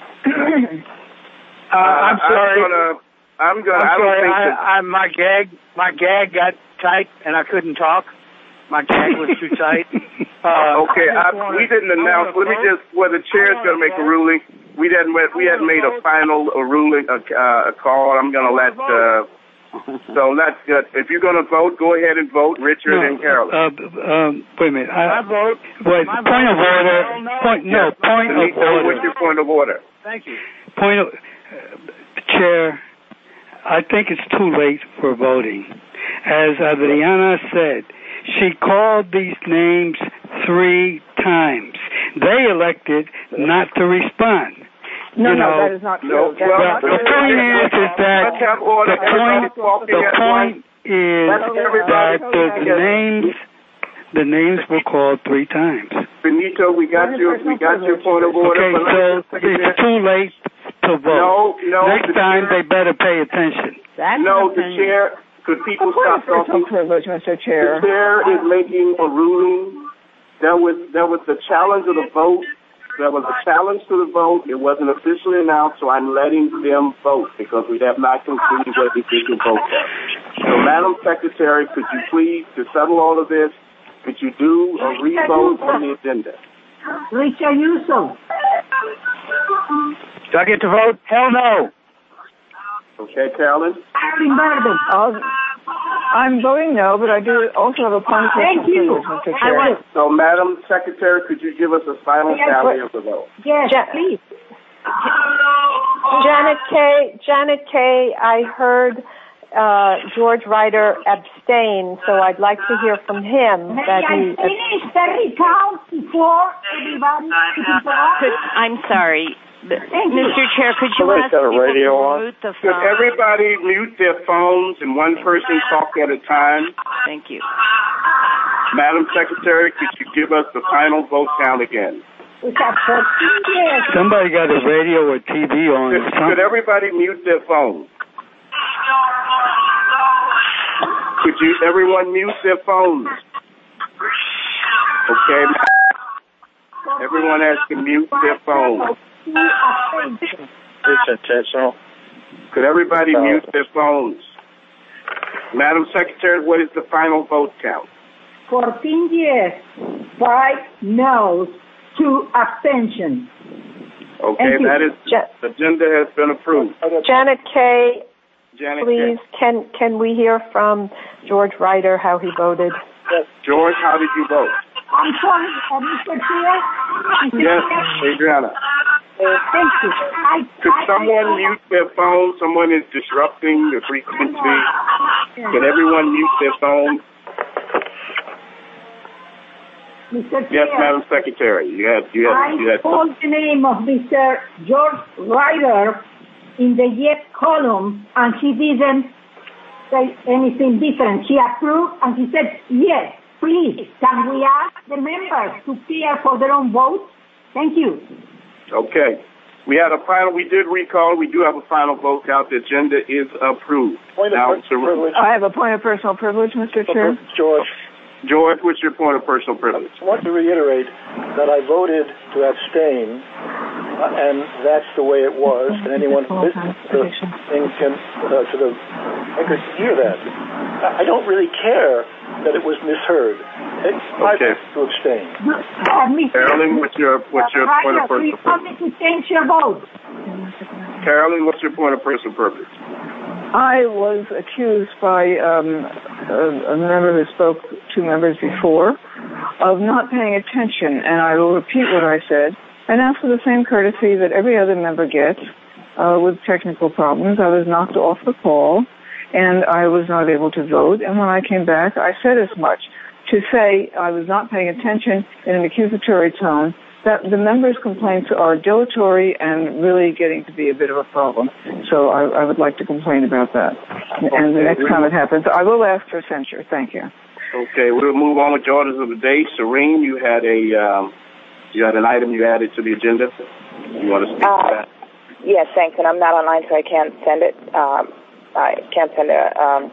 uh, I'm sorry. I'm gonna. I'm gonna. I'm I don't sorry. think I, that, I, my gag, my gag got tight, and I couldn't talk. My gag was too tight. Uh, okay, I, wanna, we didn't announce. Let me just. Well, the chair's gonna make a ruling. We hadn't. We hadn't made a final a ruling a, uh, a call. I'm gonna let. Uh, so let's. Uh, if you're gonna vote, go ahead and vote, Richard no, and Carolyn. Uh, um, wait a minute. I, I vote. Wait, My point vote. of order. No, Point, no, yes, point of Benito, order. what's your point of order? Thank you. Point of, uh, Chair, I think it's too late for voting. As Adriana said, She called these names three times. They elected not to respond. No, you no, know, that is not true. No, That well, is not the true. point is, is that the point, the point is that the names, the names were called three times. Benito, we got your, we got your point of order. Okay, so it's too late to vote. No, no. Next time they better pay attention. That's no, the chair. Could people stop talking? Privilege, Mister Chair. The chair is making a ruling. There was there was the challenge of the vote. There was a challenge to the vote. It wasn't officially announced, so I'm letting them vote because we have not concluded what the official vote was. So, Madam Secretary, could you please, to settle all of this, could you do a re-vote on the agenda? Richard Yuso. Do I get to vote? Hell no. Okay, Carolyn? Carolyn Burden. I'll, I'm voting no, but I do also have a point of Thank you. Mister Chair. I So, Madam Secretary, could you give us a final Yes, tally but- of the vote? Yes, Ja- please. Janet Kay, Janet Kay, I heard uh, George Ryder abstain, so I'd like to hear from him May that I he. finish the recount before everybody can talk? Could, I'm sorry. Mister Chair, could you Somebody's ask got a people radio to on. mute the Could phone? everybody mute their phones and one person talk at a time? Thank you. Madam Secretary, could you give us the final vote count again? We have fourteen years. Somebody got a radio or T V on. Could, could everybody mute their phones? Could you, everyone mute their phones? Okay. Everyone has to mute their phones. It's intentional. Could everybody No. mute their phones? Madam Secretary, what is the final vote count? fourteen yes, five no's, two abstentions. Okay, Thank you. that is, Ja- the agenda has been approved. Janet Kay, Janet please, Kay. can can we hear from George Ryder how he voted? George, how did you vote? I'm sorry, uh, Mister Chair. Mister Yes, Chair. Adriana. Uh, thank you. I, Could I, someone I, mute their phone? Someone is disrupting the frequency. Could everyone mute their phone? Mister Yes, Chair, Madam Secretary. You had, you had, you I had. called the name of Mister George Ryder in the yes column, and he didn't say anything different. He approved, and he said, yes, please, can we ask the members to appear for their own vote? Thank you. Okay. We had a final, we did recall, we do have a final vote count. The agenda is approved. Point of Now, personal privilege. I have a point of personal privilege, Mister Chair. George, George, what's your point of personal privilege? I want to reiterate that I voted to abstain, uh, and that's the way it was. And anyone who listens to the thing can, uh, to the record can hear that. I don't really care that it was misheard. It's my Okay. vote to abstain. Uh, Mister Carolyn, what's your, what's your point of Ryder, personal please help privilege? me to change your vote. Carolyn, what's your point of personal privilege? I was accused by um, a, a member who spoke, two members before, of not paying attention, and I will repeat what I said and ask for the same courtesy that every other member gets uh, with technical problems. I was knocked off the call, and I was not able to vote, and when I came back, I said as much. To say I was not paying attention in an accusatory tone, that the members' complaints are dilatory and really getting to be a bit of a problem. So I, I would like to complain about that. And the next time it happens, I will ask for censure. Thank you. Okay, we'll move on with the orders of the day. Serene, you had a, um, you had an item you added to the agenda. You want to speak Uh, to that? Yes, thanks. And I'm not online, so I can't send it. Um, I can't send it. Um,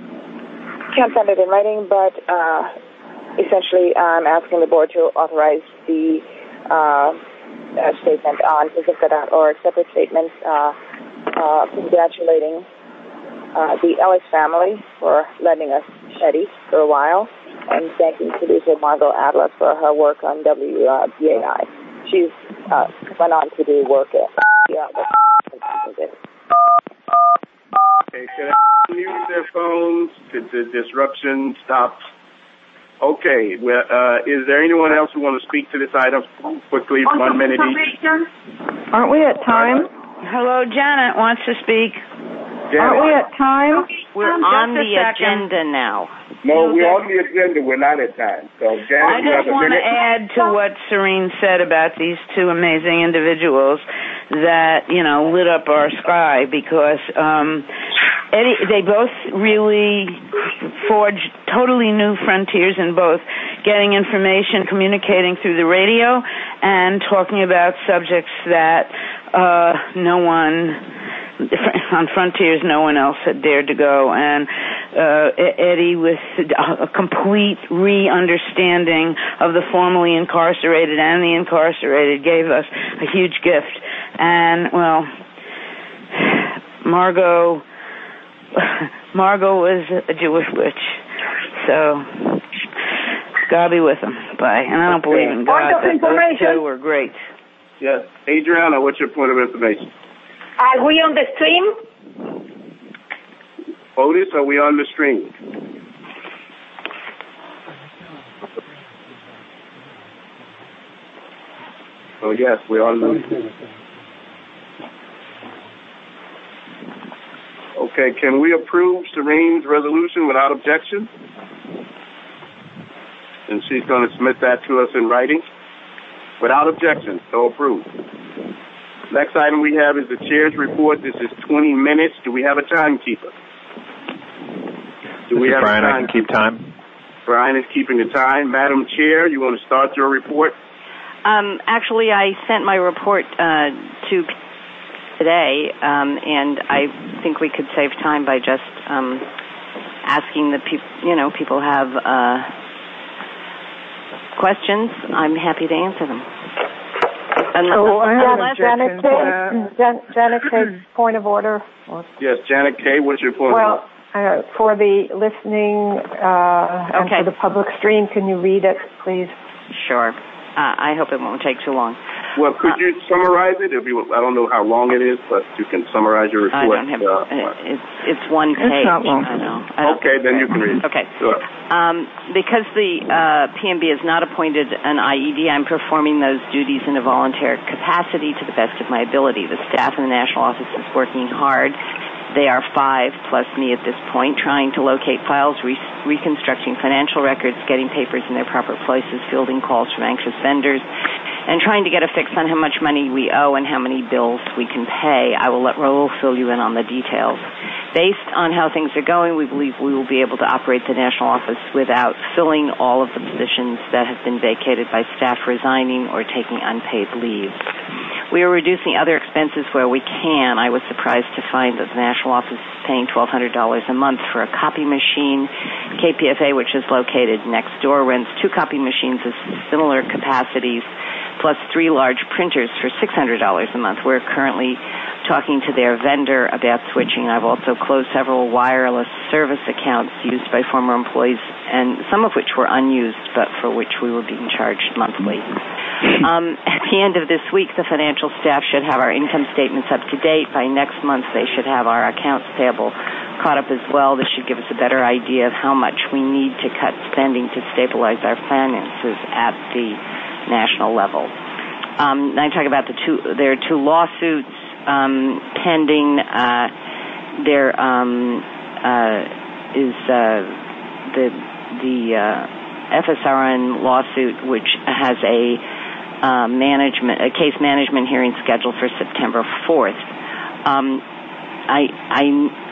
can't send it in writing. But uh, essentially, I'm asking the board to authorize the uh, uh, statement on Pacifica dot org, separate statements uh, uh, congratulating uh, the Ellis family for lending us Eddie for a while, and thanking producer Margot Adler for her work on W B A I. She's uh, went on to do work at yeah. Okay, can I mute their phones? Did the disruption stop? Okay, well, uh, is there anyone else who want to speak to this item quickly, one minute each? Aren't we at time? Hello, Janet wants to speak. Aren't we at time? We're Um, on just a the second. agenda now. No, we're on the agenda. We're not at time. So, Janet, I you have just a want to minute? add to what Serene said about these two amazing individuals that, you know, lit up our sky because um, Eddie, they both really forged totally new frontiers in both getting information, communicating through the radio, and talking about subjects that uh, no one... on frontiers no one else had dared to go, and uh, Eddie with a complete re-understanding of the formerly incarcerated and the incarcerated gave us a huge gift. And well, Margot Margot was a Jewish witch, so God be with them. Bye. And I don't believe in God, but those two were great. Yes. Adriana, what's your point of information? Are we on the stream? Otis, are we on the stream? Oh, yes, we're on the Okay, can we approve Serene's resolution without objection? And she's going to submit that to us in writing. Without objection, so approved. Next item we have is the chair's report. This is twenty minutes. Do we have a timekeeper? Do we have Brian, a I can keep time. Brian is keeping the time. Madam Chair, you want to start your report? Um, actually, I sent my report uh, to today, um, and I think we could save time by just um, asking the people. You know, people have uh, questions. I'm happy to answer them. Unless, oh, I have unless, Janet K. Jan- Janet K. Point of order. Yes, Janet K. What's your point? Well, uh, for the listening uh, and okay. for the public stream, can you read it, please? Sure. Uh, I hope it won't take too long. Well, could uh, you summarize it? If you, I don't know how long it is, but you can summarize your report. I don't have. Uh, it's it's one page. It's not long. I know. I okay, then you can read it. Okay. Sure. Um, because the uh, P M B has not appointed an I E D, I'm performing those duties in a volunteer capacity to the best of my ability. The staff in the national office is working hard. They are five, plus me at this point, trying to locate files, re- reconstructing financial records, getting papers in their proper places, fielding calls from anxious vendors, and trying to get a fix on how much money we owe and how many bills we can pay. I will let Raul fill you in on the details. Based on how things are going, we believe we will be able to operate the national office without filling all of the positions that have been vacated by staff resigning or taking unpaid leave. We are reducing other expenses where we can. I was surprised to find that the national office is paying twelve hundred dollars a month for a copy machine. K P F A, which is located next door, rents two copy machines of similar capacities, plus three large printers for six hundred dollars a month. We're currently talking to their vendor about switching. I've also closed several wireless service accounts used by former employees, and some of which were unused, but for which we were being charged monthly. Um, at the end of this week, the financial staff should have our income statements up to date. By next month, they should have our accounts payable caught up as well. This should give us a better idea of how much we need to cut spending to stabilize our finances at the national level. Um, I talk about the two. There are two lawsuits um, pending. Uh, there um, uh, is uh, the the uh, F S R N lawsuit, which has a uh, management a case management hearing scheduled for September fourth. Um, I I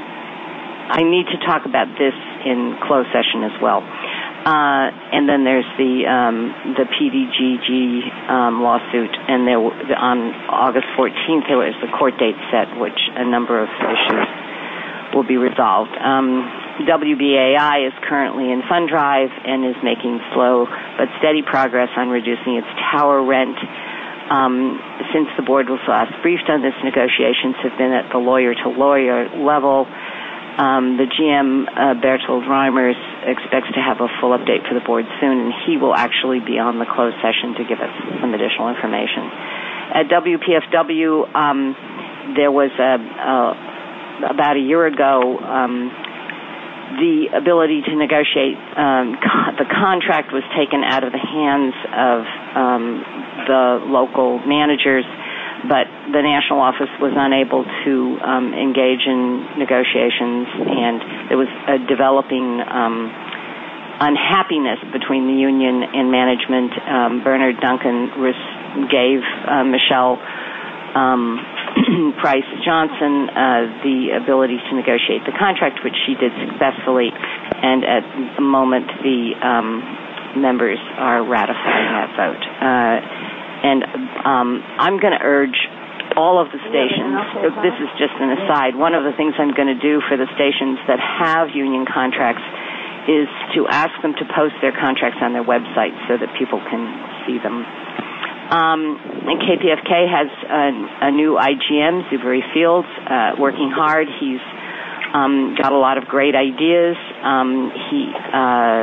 I need to talk about this in closed session as well. Uh, and then there's the um, the P D G G um, lawsuit, and there on August fourteenth there was the court date set, which a number of issues will be resolved. Um, W B A I is currently in fund drive and is making slow but steady progress on reducing its tower rent. Um, since the board was last briefed on this, negotiations have been at the lawyer-to-lawyer level. Um, the G M, uh, Bertold Reimers, expects to have a full update for the board soon, and he will actually be on the closed session to give us some additional information. At W P F W, um, there was a, a, about a year ago, um, the ability to negotiate, um, co- the contract was taken out of the hands of um, the local managers. but the national office was unable to um, engage in negotiations, and there was a developing um, unhappiness between the union and management. Um, Bernard Duncan res- gave uh, Michelle um, Price Johnson uh, the ability to negotiate the contract, which she did successfully, and at the moment the um, members are ratifying that vote. Uh, and um, I'm going to urge all of the stations, this is just an aside, one of the things I'm going to do for the stations that have union contracts is to ask them to post their contracts on their website so that people can see them. Um, and K P F K has a, a new I G M, Zubery Fields, uh, working hard. He's um, got a lot of great ideas. Um, he, uh,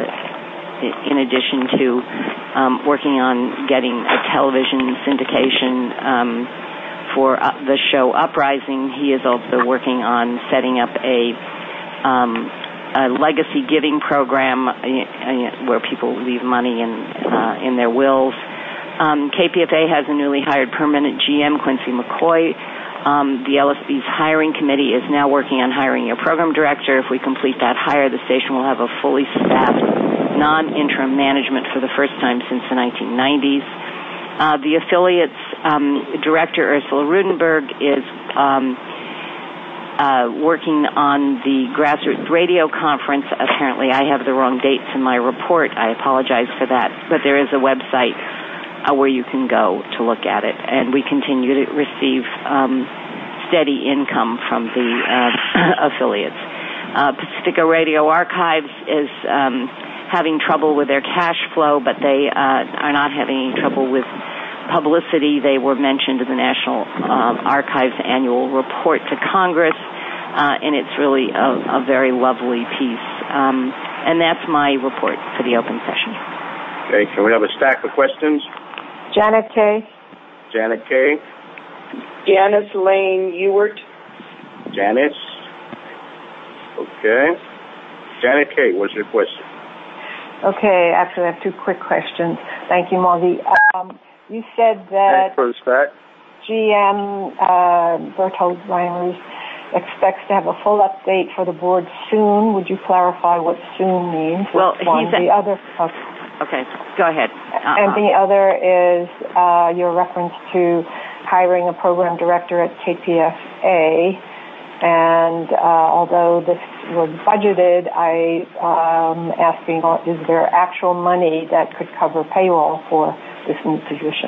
in addition to um, working on getting a television syndication um, for uh, the show Uprising, he is also working on setting up a um, a legacy giving program uh, where people leave money in uh, in their wills. Um, K P F A has a newly hired permanent G M, Quincy McCoy. Um, the L S B's hiring committee is now working on hiring a program director. If we complete that hire, the station will have a fully staffed non-interim management for the first time since the nineteen nineties. Uh, the affiliates um, director, Ursula Rudenberg, is um, Uh, working on the Grassroots Radio Conference. Apparently I have the wrong dates in my report. I apologize for that. But there is a website uh, where you can go to look at it. And we continue to receive um, steady income from the uh, affiliates. Uh, Pacifica Radio Archives is um, having trouble with their cash flow, but they uh, are not having any trouble with publicity. They were mentioned in the National uh, Archives annual report to Congress, uh, and it's really a, a very lovely piece. Um, and that's my report for the open session. Okay, can we have a stack of questions? Janet Kay. Janet Kay. Janice Lane Ewart. Janice. Okay. Janet Kay, what's your question? Okay, actually I have two quick questions. Thank you, Margie. Um, You said that G M uh, Berthold Reimers expects to have a full update for the board soon. Would you clarify what soon means? Well, one. he's a, the other. Okay. okay, go ahead. Uh-uh. And the other is uh, your reference to hiring a program director at K P F A. And uh, although this was budgeted, I am asking, is there actual money that could cover payroll for this new position?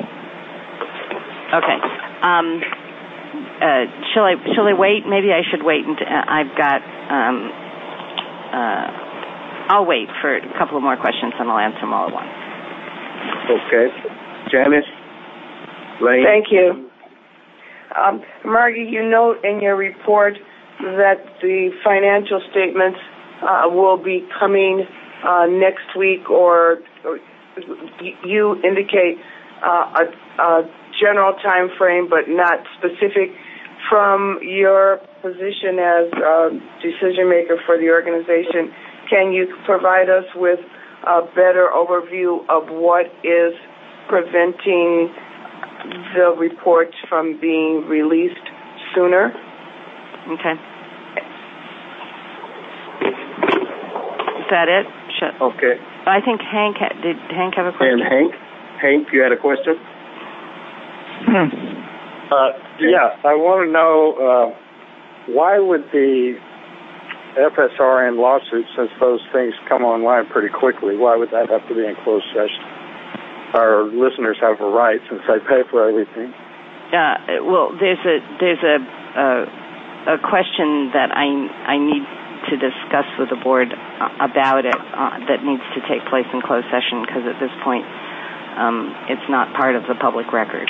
Okay. Um, uh, shall I shall I wait? Maybe I should wait. Until, uh, I've got. Um, uh, I'll wait for a couple of more questions, and I'll answer them all at once. Okay, Janice. Lane. Thank you. Um, Margie, you note in your report that the financial statements uh, will be coming uh, next week, or, or you indicate uh, a, a general time frame, but not specific. From your position as a decision maker for the organization, can you provide us with a better overview of what is preventing the reports from being released sooner? Okay. Is that it? Should, okay. I think Hank had, did Hank have a question? And Hank, Hank, you had a question? Hmm. Uh, yeah, I want to know uh, why would the F S R N lawsuit, since those things come online pretty quickly, why would that have to be in closed session? Our listeners have a right since they pay for everything. Uh, well, there's a there's a a, a question that I I need to discuss with the board about it uh, that needs to take place in closed session, because at this point um, it's not part of the public record.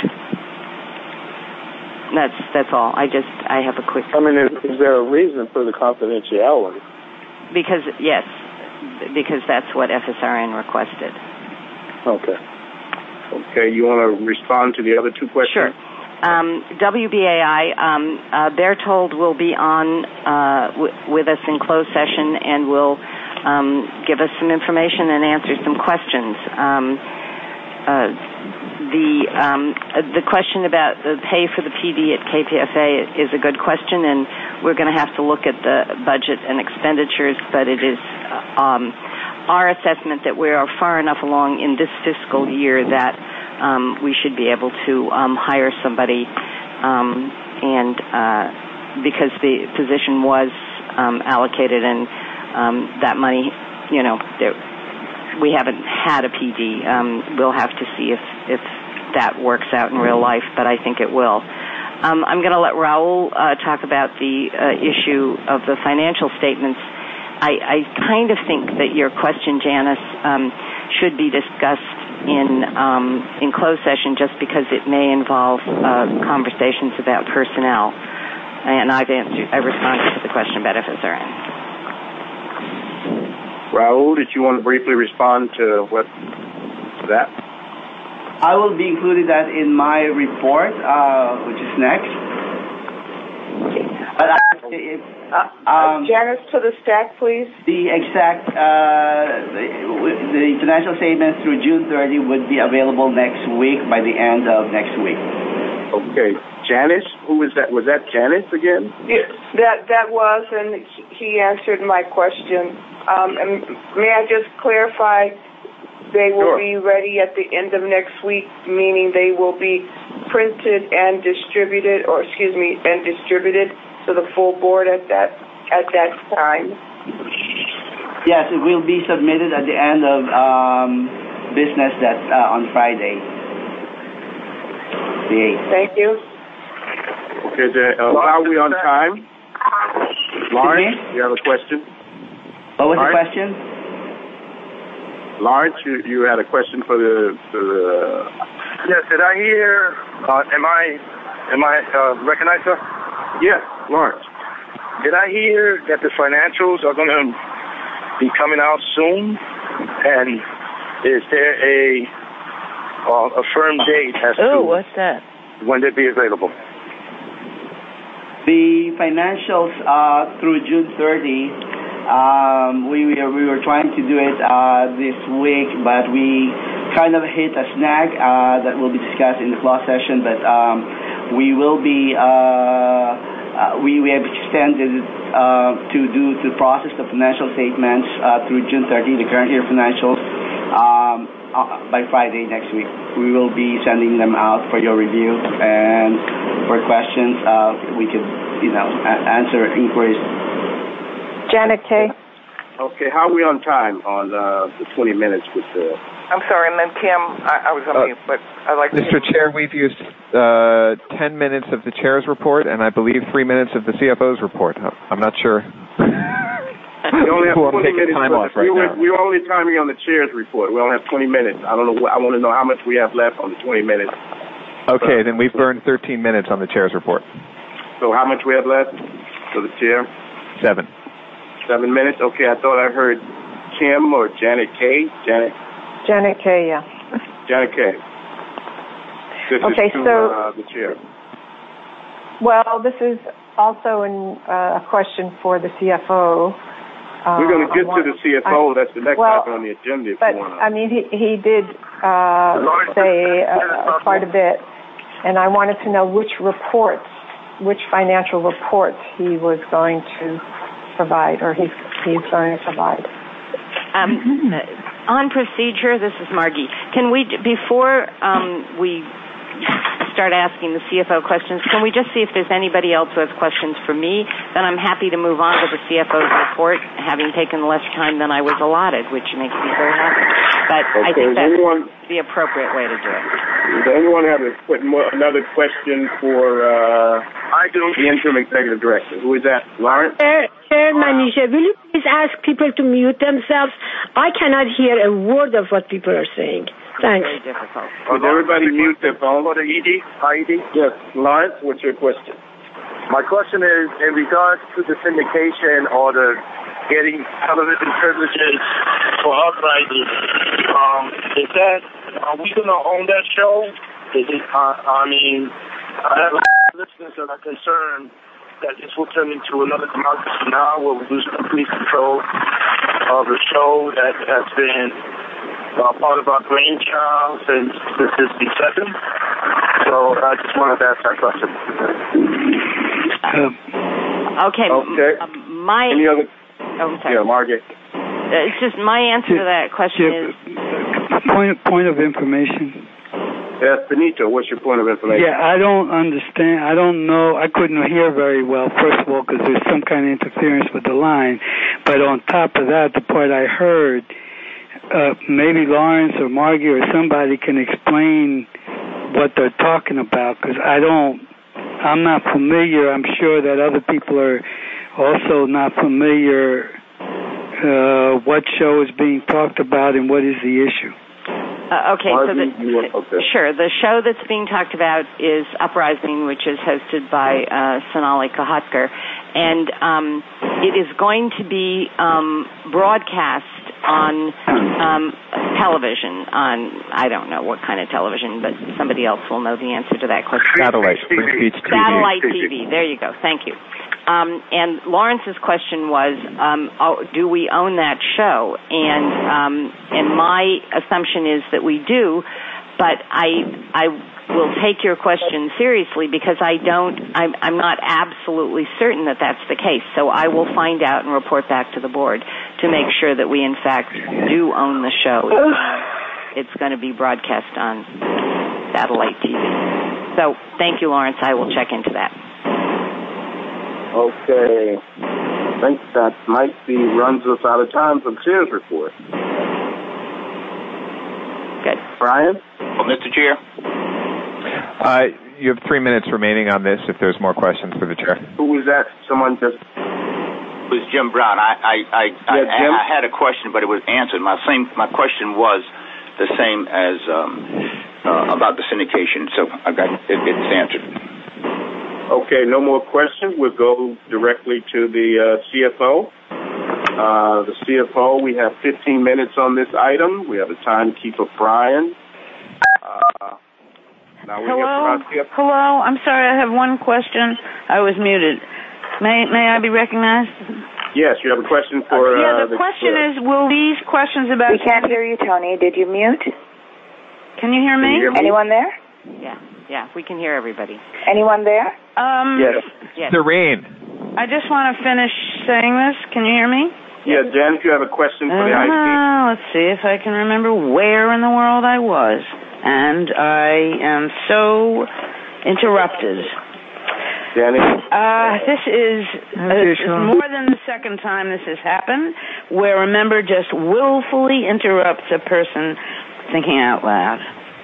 That's that's all. I just I have a quick. I mean, is, is there a reason for the confidentiality? Because yes, because that's what F S R N requested. Okay. Okay, you want to respond to the other two questions? Sure. Um, W B A I, um, uh, Berthold will be on uh, w- with us in closed session and will um, give us some information and answer some questions. Um, uh, the um, the question about the pay for the P D at K P F A is a good question, and we're going to have to look at the budget and expenditures, but it is um, our assessment that we are far enough along in this fiscal year that um, we should be able to um, hire somebody, um, and uh, because the position was um, allocated and um, that money, you know, there, we haven't had a P D. Um, we'll have to see if, if that works out in real life, but I think it will. Um, I'm going to let Raul uh, talk about the uh, issue of the financial statements. I, I kind of think that your question, Janice, um, should be discussed in um, in closed session just because it may involve uh, conversations about personnel. And I've answered, I responded to the question about F S R N. Raul, did you want to briefly respond to what to that? I will be including that in my report, uh, which is next. But I, if, uh, um, Janice, to the stack, please. The exact uh, the, the financial statements through June thirtieth would be available next week by the end of next week. Okay, Janice, who was that? Was that Janice again? Yeah, that that was, and he answered my question. Um, and may I just clarify? They will Sure. be ready at the end of next week, meaning they will be printed and distributed, or excuse me, and distributed to the full board at that at that time. Yes, it will be submitted at the end of um, business that uh, on Friday, the eighth. Thank you. Okay, the, uh, are we on time? Lawrence, you have a question? What was Lawrence? the question? Lawrence, you, you had a question for the, for the Yes, did I hear, uh, am I, am I uh, recognized, sir? Yes, Lawrence. Did I hear that the financials are going to be coming out soon? And is there a, uh, a firm date as Oh, to what's that? when they'll be available? The financials uh, through June thirtieth. Um, we, we, we were trying to do it uh, this week, but we kind of hit a snag uh, that will be discussed in the closed session. But um, we will be uh, uh, we we have extended uh, to do to process the financial statements uh, through June thirtieth, the current year financials, um, uh, by Friday next week. We will be sending them out for your review, and for questions uh, we could you know a- answer inquiries. Janet Kay. Okay, how are we on time on uh, the twenty minutes with the... I'm sorry, and then Kim, I, I was on Uh, mute, but I'd like to... Mister Chair, we've used uh, ten minutes of the Chair's report, and I believe three minutes of the C F O's report. I'm not sure. We only have Who I'm twenty taking minutes. time off right we were, now. we were only timing on the Chair's report. We only have twenty minutes. I don't know. What, I want to know how much we have left on the twenty minutes. Okay, then we've burned thirteen minutes on the Chair's report. So how much we have left for the Chair? Seven. Seven minutes? Okay, I thought I heard Kim or Janet Kay. Janet? Janet Kay, yeah. Janet Kay. This Okay, is to, so... uh, the Chair. Well, this is also an, uh, a question for the C F O. Uh, We're going to get to the C F O. I, That's the next well, item on the agenda. If But, you want I mean, he, he did uh, say uh, quite a bit, and I wanted to know which reports, which financial reports he was going to provide, or he's, he's going to provide. Um, on procedure, this is Margie. Can we, before um, we start asking the C F O questions, can we just see if there's anybody else who has questions for me? Then I'm happy to move on to the C F O's report, having taken less time than I was allotted, which makes me very happy. But Okay, I think that's anyone, the appropriate way to do it. does anyone have a, another question for uh, I do. the interim executive director? Who is that? Lawrence? Chair, Chair Manisha, will you please ask people to mute themselves? I cannot hear a word of what people are saying. Thanks. Very difficult. Would everybody mute their phone? For the E D? I E D? Yes. Lawrence, what's your question? My question is, in regards to the syndication or the getting television privileges for uprising, um, is that, are we going to own that show? Is it, uh, I mean, I have a lot of listeners that are concerned that this will turn into another democracy now where we lose complete control of the show that has been uh, part of our brainchild since this is the second. So I just wanted to ask that question. Uh, okay. Okay. M- my. Any other? Oh, I'm sorry. Yeah, Margaret. Uh, it's just my answer to that question is. Point point of information. Yes, Benito, what's your point of information? Yeah, I don't understand. I don't know. I couldn't hear very well, first of all, because there's some kind of interference with the line. But on top of that, the part I heard, uh, maybe Lawrence or Margie or somebody can explain what they're talking about, because I don't, I'm not familiar. I'm sure that other people are also not familiar uh, what show is being talked about and what is the issue. Uh, okay, so the, okay. Sure. The show that's being talked about is Uprising, which is hosted by uh, Sonali Kahatkar, and um, it is going to be um, broadcast on um, television, on, I don't know what kind of television, but somebody else will know the answer to that question. Satellite, Free Speech T V. Satellite T V, there you go, thank you. Um, and Lawrence's question was, um, oh, do we own that show? And um, and my assumption is that we do, but I I will take your question seriously because I don't, I'm, I'm not absolutely certain that that's the case. So I will find out and report back to the board to make sure that we in fact do own the show. It's going to be broadcast on satellite T V. So thank you, Lawrence. I will check into that. Okay. I think that might be runs us out of time for the Chair's report. Good. Brian? Well, Mister Chair? Uh, you have three minutes remaining on this if there's more questions for the Chair. Who was that? Someone just... It was Jim Brown. I I, I, yeah, I, Jim? I had a question, but it was answered. My same my question was the same as um, uh, about the syndication, so I got it, it's answered. Okay, no more questions. We'll go directly to the uh, C F O. Uh, the C F O, we have fifteen minutes on this item. We have a timekeeper, Brian. Uh, now we Hello? Hello? I'm sorry, I have one question. I was muted. May may I be recognized? Yes, you have a question for... Uh, yeah, the, the question uh, is, will these questions about... We can't hear you, Tony. Did you mute? Can you hear me? You hear me? Anyone there? Yeah, yeah, we can hear everybody. Anyone there? Um, yes. yes. Serene. I just want to finish saying this. Can you hear me? Yeah, Jan, if you have a question for the I D. Uh, let's see if I can remember where in the world I was. And I am so interrupted. Danny? Uh, this is uh, more than the second time this has happened, where a member just willfully interrupts a person thinking out loud.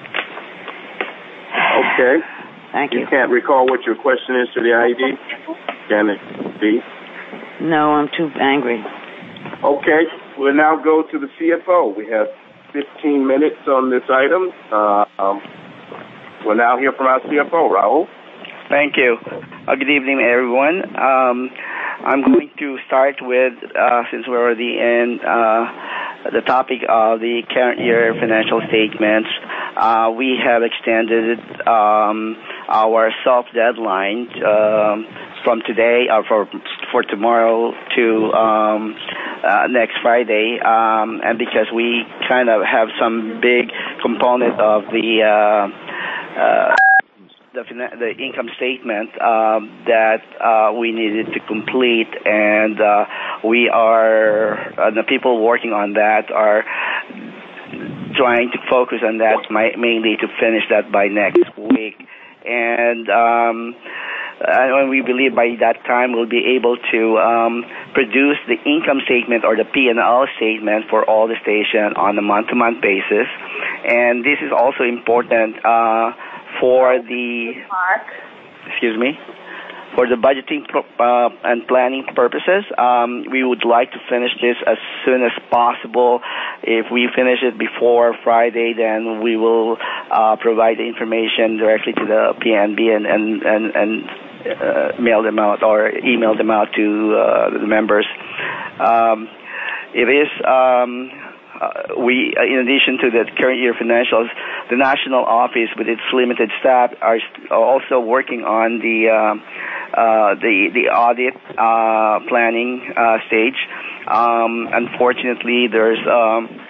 Okay. Thank you. You can't recall what your question is to the I D? Can it be? No, I'm too angry. Okay. We'll now go to the C F O. We have fifteen minutes on this item. Uh, um, we'll now hear from our C F O, Raul. Thank you. Uh, good evening, everyone. Um, I'm going to start with, uh, since we're already in uh, the topic of the current year financial statements, uh, we have extended um, our self-deadline um, from today, or for for tomorrow to um, uh, next Friday, um, and because we kind of have some big component of the uh, uh, The, the income statement um, that uh, we needed to complete, and uh, we are uh, the people working on that are trying to focus on that mainly to finish that by next week, and um, and we believe by that time we'll be able to um, produce the income statement or the P and L statement for all the station on a month-to-month basis, and this is also important. Uh, For the, excuse me, for the budgeting uh, and planning purposes, um, we would like to finish this as soon as possible. If we finish it before Friday, then we will uh, provide the information directly to the P N B and and and, and uh, mail them out or email them out to uh, the members. Um, it is. Um, Uh, we, uh, in addition to the current year financials, the national office with its limited staff are st- also working on the uh, uh, the the audit uh, planning uh, stage. Um, unfortunately, there's um,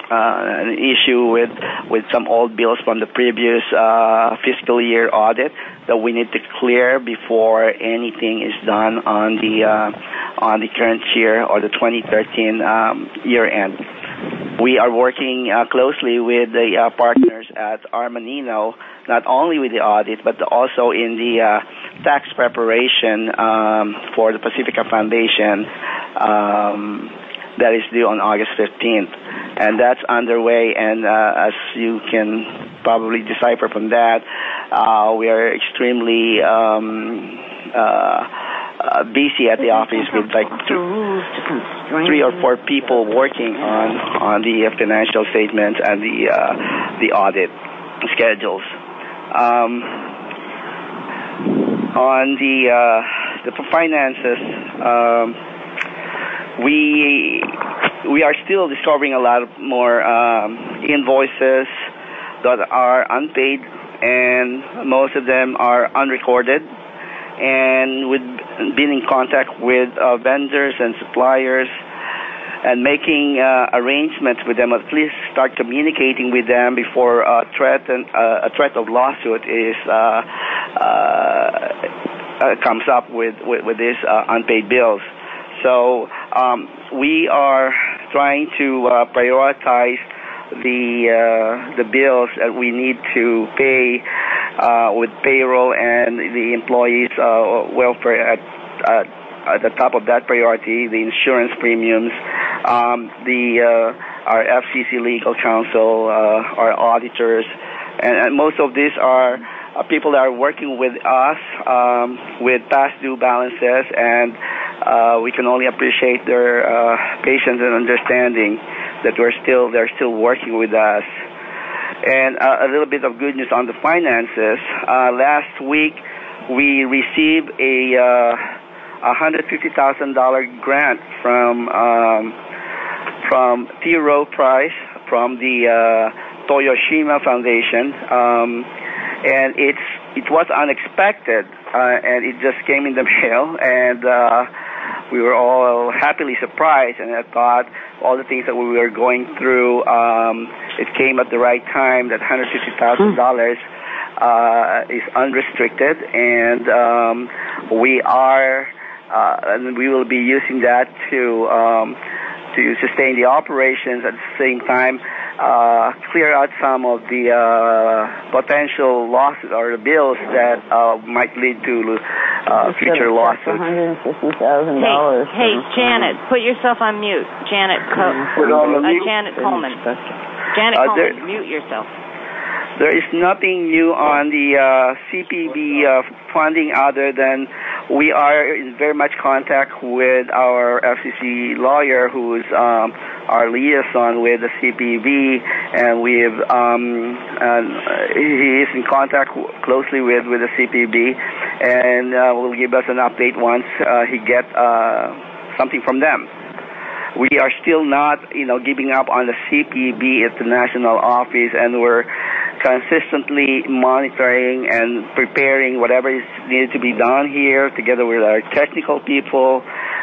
uh, an issue with with some old bills from the previous uh, fiscal year audit that we need to clear before anything is done on the uh, on the current year or the twenty thirteen um, year end. We are working uh, closely with the uh, partners at Armanino, not only with the audit, but also in the uh, tax preparation um, for the Pacifica Foundation um, that is due on August fifteenth. And that's underway, and uh, as you can probably decipher from that, uh, we are extremely um, uh, Uh, busy at the office with like th- three or four people working on on the financial statements and the uh, the audit schedules. Um, on the uh, the finances, um, we we are still discovering a lot more um, invoices that are unpaid, and most of them are unrecorded. And we've been in contact with uh, vendors and suppliers and making uh, arrangements with them, at least start communicating with them before a threat, and, uh, a threat of lawsuit is uh, uh, uh, comes up with, with, with these uh, unpaid bills. So um, we are trying to uh, prioritize the uh, the bills that we need to pay uh, with payroll and the employees' uh, welfare at, at at the top of that priority. The insurance premiums, um, the uh, our F C C legal counsel, uh, our auditors, and, and most of these are uh, people that are working with us um, with past due balances, and uh, we can only appreciate their uh, patience and understanding that we're still they're still working with us. And uh, a little bit of good news on the finances. Uh, last week we received a uh, one hundred fifty thousand dollars grant from um, from T. Rowe Price from the uh, Toyoshima Foundation, um, and it's it was unexpected, uh, and it just came in the mail, and uh, we were all happily surprised, and I thought all the things that we were going through, um, it came at the right time. That one hundred fifty thousand dollars uh, is unrestricted, and um, we are, uh, and we will be using that to um, to sustain the operations. At the same time, uh, clear out some of the uh, potential losses or the bills that uh, might lead to uh, future lawsuits. one hundred fifty thousand dollars. Hey, hey, Janet, put yourself on mute. Janet, Co- Put on the uh, mute. Janet Coleman. Janet Uh, Coleman, there- mute yourself. There is nothing new on the uh, C P B uh, funding other than we are in very much contact with our F C C lawyer, who is um, our liaison with the C P B, and we've um, and he is in contact closely with, with the C P B, and uh, will give us an update once uh, he gets uh, something from them. We are still not, you know, giving up on the C P B at the national office, and we're consistently monitoring and preparing whatever is needed to be done here together with our technical people.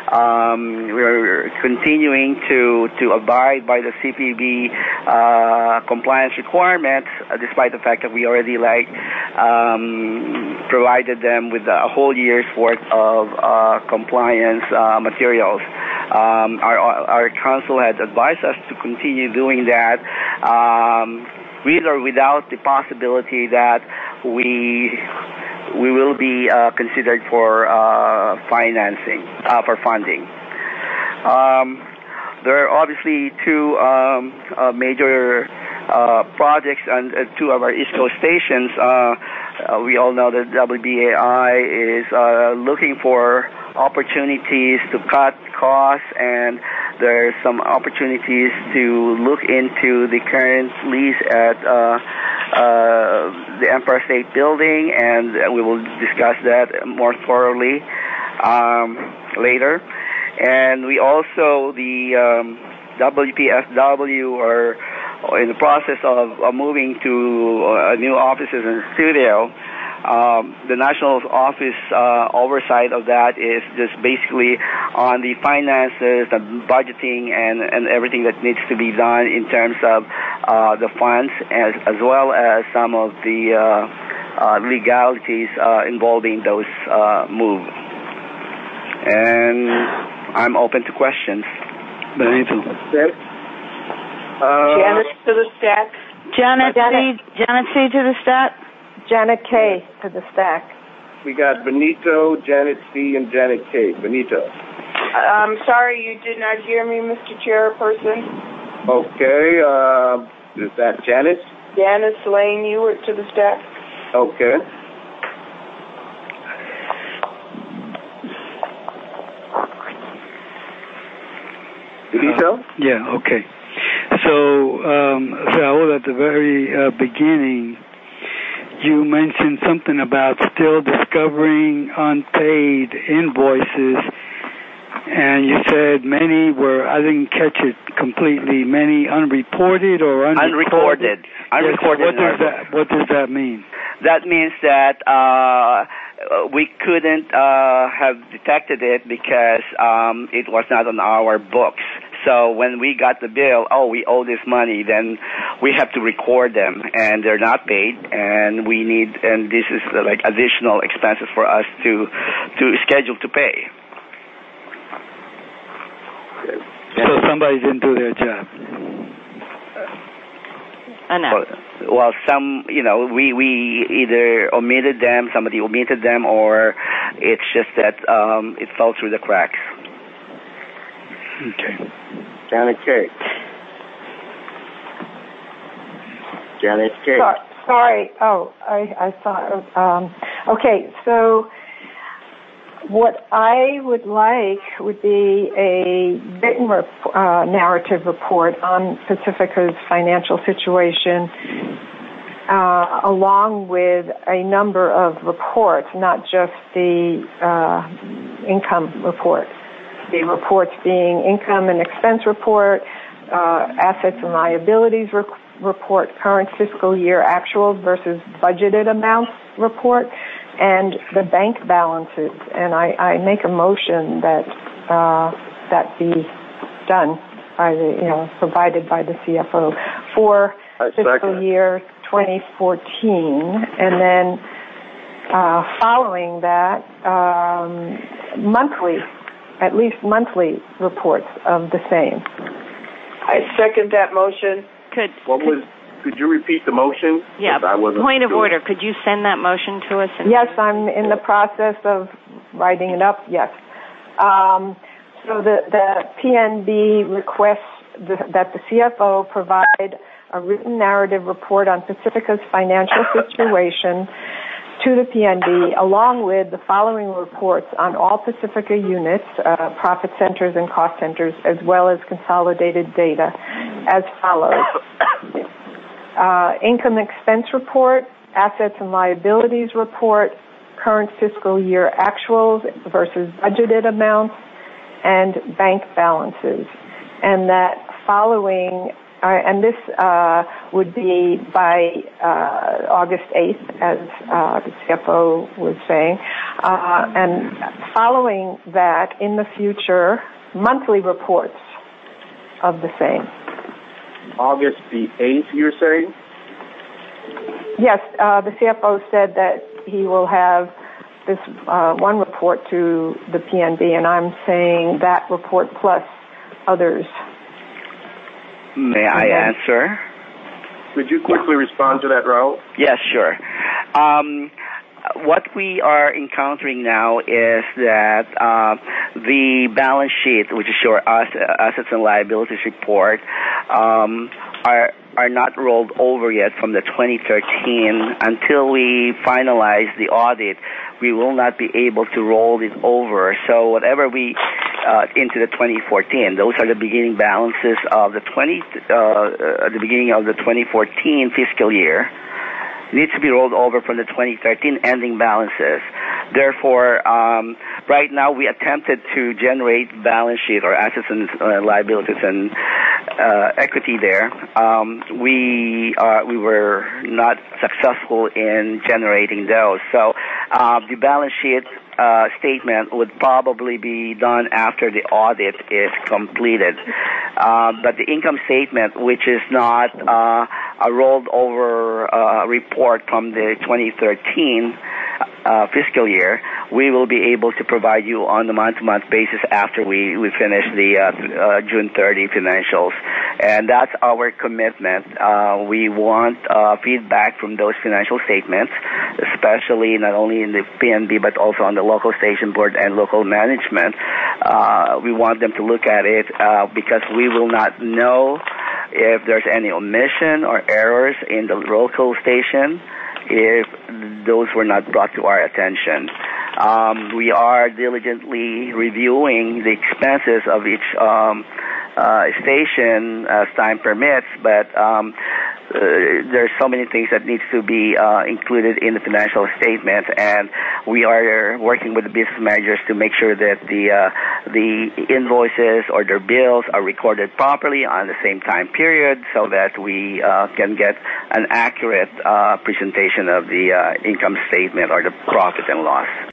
Um, we're continuing to, to abide by the C P B uh, compliance requirements, uh, despite the fact that we already like um, provided them with a whole year's worth of uh, compliance uh, materials. Um, our, our council had advised us to continue doing that, um, with or without the possibility that we we will be uh, considered for uh, financing, uh, for funding. Um, there are obviously two um, uh, major uh, projects on uh, two of our East Coast stations. Uh, uh, we all know that W B A I is uh, looking for opportunities to cut costs, and there's some opportunities to look into the current lease at uh, uh, the Empire State Building, and we will discuss that more thoroughly um, later. And we also, the um, W P S W are in the process of, of moving to uh, new offices and studio. um, the national office uh, oversight of that is just basically on the finances, the budgeting, and, and everything that needs to be done in terms of uh, the funds, as, as well as some of the uh, uh, legalities uh, involving those uh, moves. And I'm open to questions. Benito. Okay. Uh, Janet to the stack. Janet, Janet C. Janet C. to the stack. Janet K. to the stack. We got Benito, Janet C., and Janet K. Benito. I'm sorry you did not hear me, Mister Chairperson. Okay. Uh, is that Janet? Janice Lane, you were to the stack. Okay. Benito? Yeah, okay. So, um, Raul, at the very uh, beginning, you mentioned something about still discovering unpaid invoices, and you said many were, I didn't catch it completely, many unreported or unrecorded? Unrecorded. Unrecorded. Yes, so what, does that, what does that mean? That means that uh, we couldn't uh, have detected it because um, it was not on our books. So when we got the bill, oh, we owe this money, then we have to record them, and they're not paid, and we need, and this is uh, like additional expenses for us to to schedule to pay. So somebody didn't do their job. Enough. Well, well, some, you know, we, we either omitted them, somebody omitted them, or it's just that um, it fell through the cracks. Okay. Janet K. Janet K. So, sorry. Oh, I, I thought. Um, okay, so what I would like would be a written rep, uh, narrative report on Pacifica's financial situation, uh, along with a number of reports, not just the uh, income report. The reports being income and expense report, uh, assets and liabilities re- report, current fiscal year actuals versus budgeted amounts report, and the bank balances. And I, I make a motion that uh, that be done by the, you know, provided by the C F O for fiscal year twenty fourteen, and then uh, following that, um, monthly. At least monthly reports of the same. I second that motion. Could what could, was? Could you repeat the motion? Yeah. I wasn't point of sure. order. Could you send that motion to us? Yes, I'm in the process of writing it up. Yes. Um, so the the P N B requests the, that the C F O provide a written narrative report on Pacifica's financial situation to the P N B, along with the following reports on all Pacifica units, uh, profit centers and cost centers, as well as consolidated data, as follows. Uh, income expense report, assets and liabilities report, current fiscal year actuals versus budgeted amounts, and bank balances. And that following Uh, and this uh, would be by uh, August eighth, as uh, the C F O was saying. Uh, and following that, in the future, monthly reports of the same. August the eighth, you're saying? Yes, uh, the C F O said that he will have this uh, one report to the P N B, and I'm saying that report plus others. May I answer? Could you quickly respond to that, Raul? Yes, sure. Um, what we are encountering now is that uh, the balance sheet, which is your assets and liabilities report, um, are are not rolled over yet from the twenty thirteen. Until we finalize the audit, we will not be able to roll it over. So whatever we uh, into the twenty fourteen, those are the beginning balances of the twenty uh, the beginning of the twenty fourteen fiscal year. Needs to be rolled over from the twenty thirteen ending balances. Therefore, um, right now we attempted to generate balance sheet or assets and uh, liabilities and uh, equity there. Um, we uh, we were not successful in generating those. So uh, the balance sheet uh, statement would probably be done after the audit is completed. Uh, but the income statement, which is not uh, a rolled over uh, report from the twenty thirteen uh, fiscal year, we will be able to provide you on a month-to-month basis after we, we finish the uh, uh, June thirtieth financials. And that's our commitment. Uh, we want uh, feedback from those financial statements, especially not only in the P N B but also on the local station board and local management. Uh, we want them to look at it uh, because we will not know if there's any omission or errors in the local station if those were not brought to our attention. Um, we are diligently reviewing the expenses of each um, uh, station as time permits, but um, uh, there's so many things that needs to be uh, included in the financial statement, and we are working with the business managers to make sure that the uh, the invoices or their bills are recorded properly on the same time period, so that we uh, can get an accurate uh, presentation of the uh, income statement or the profit and loss.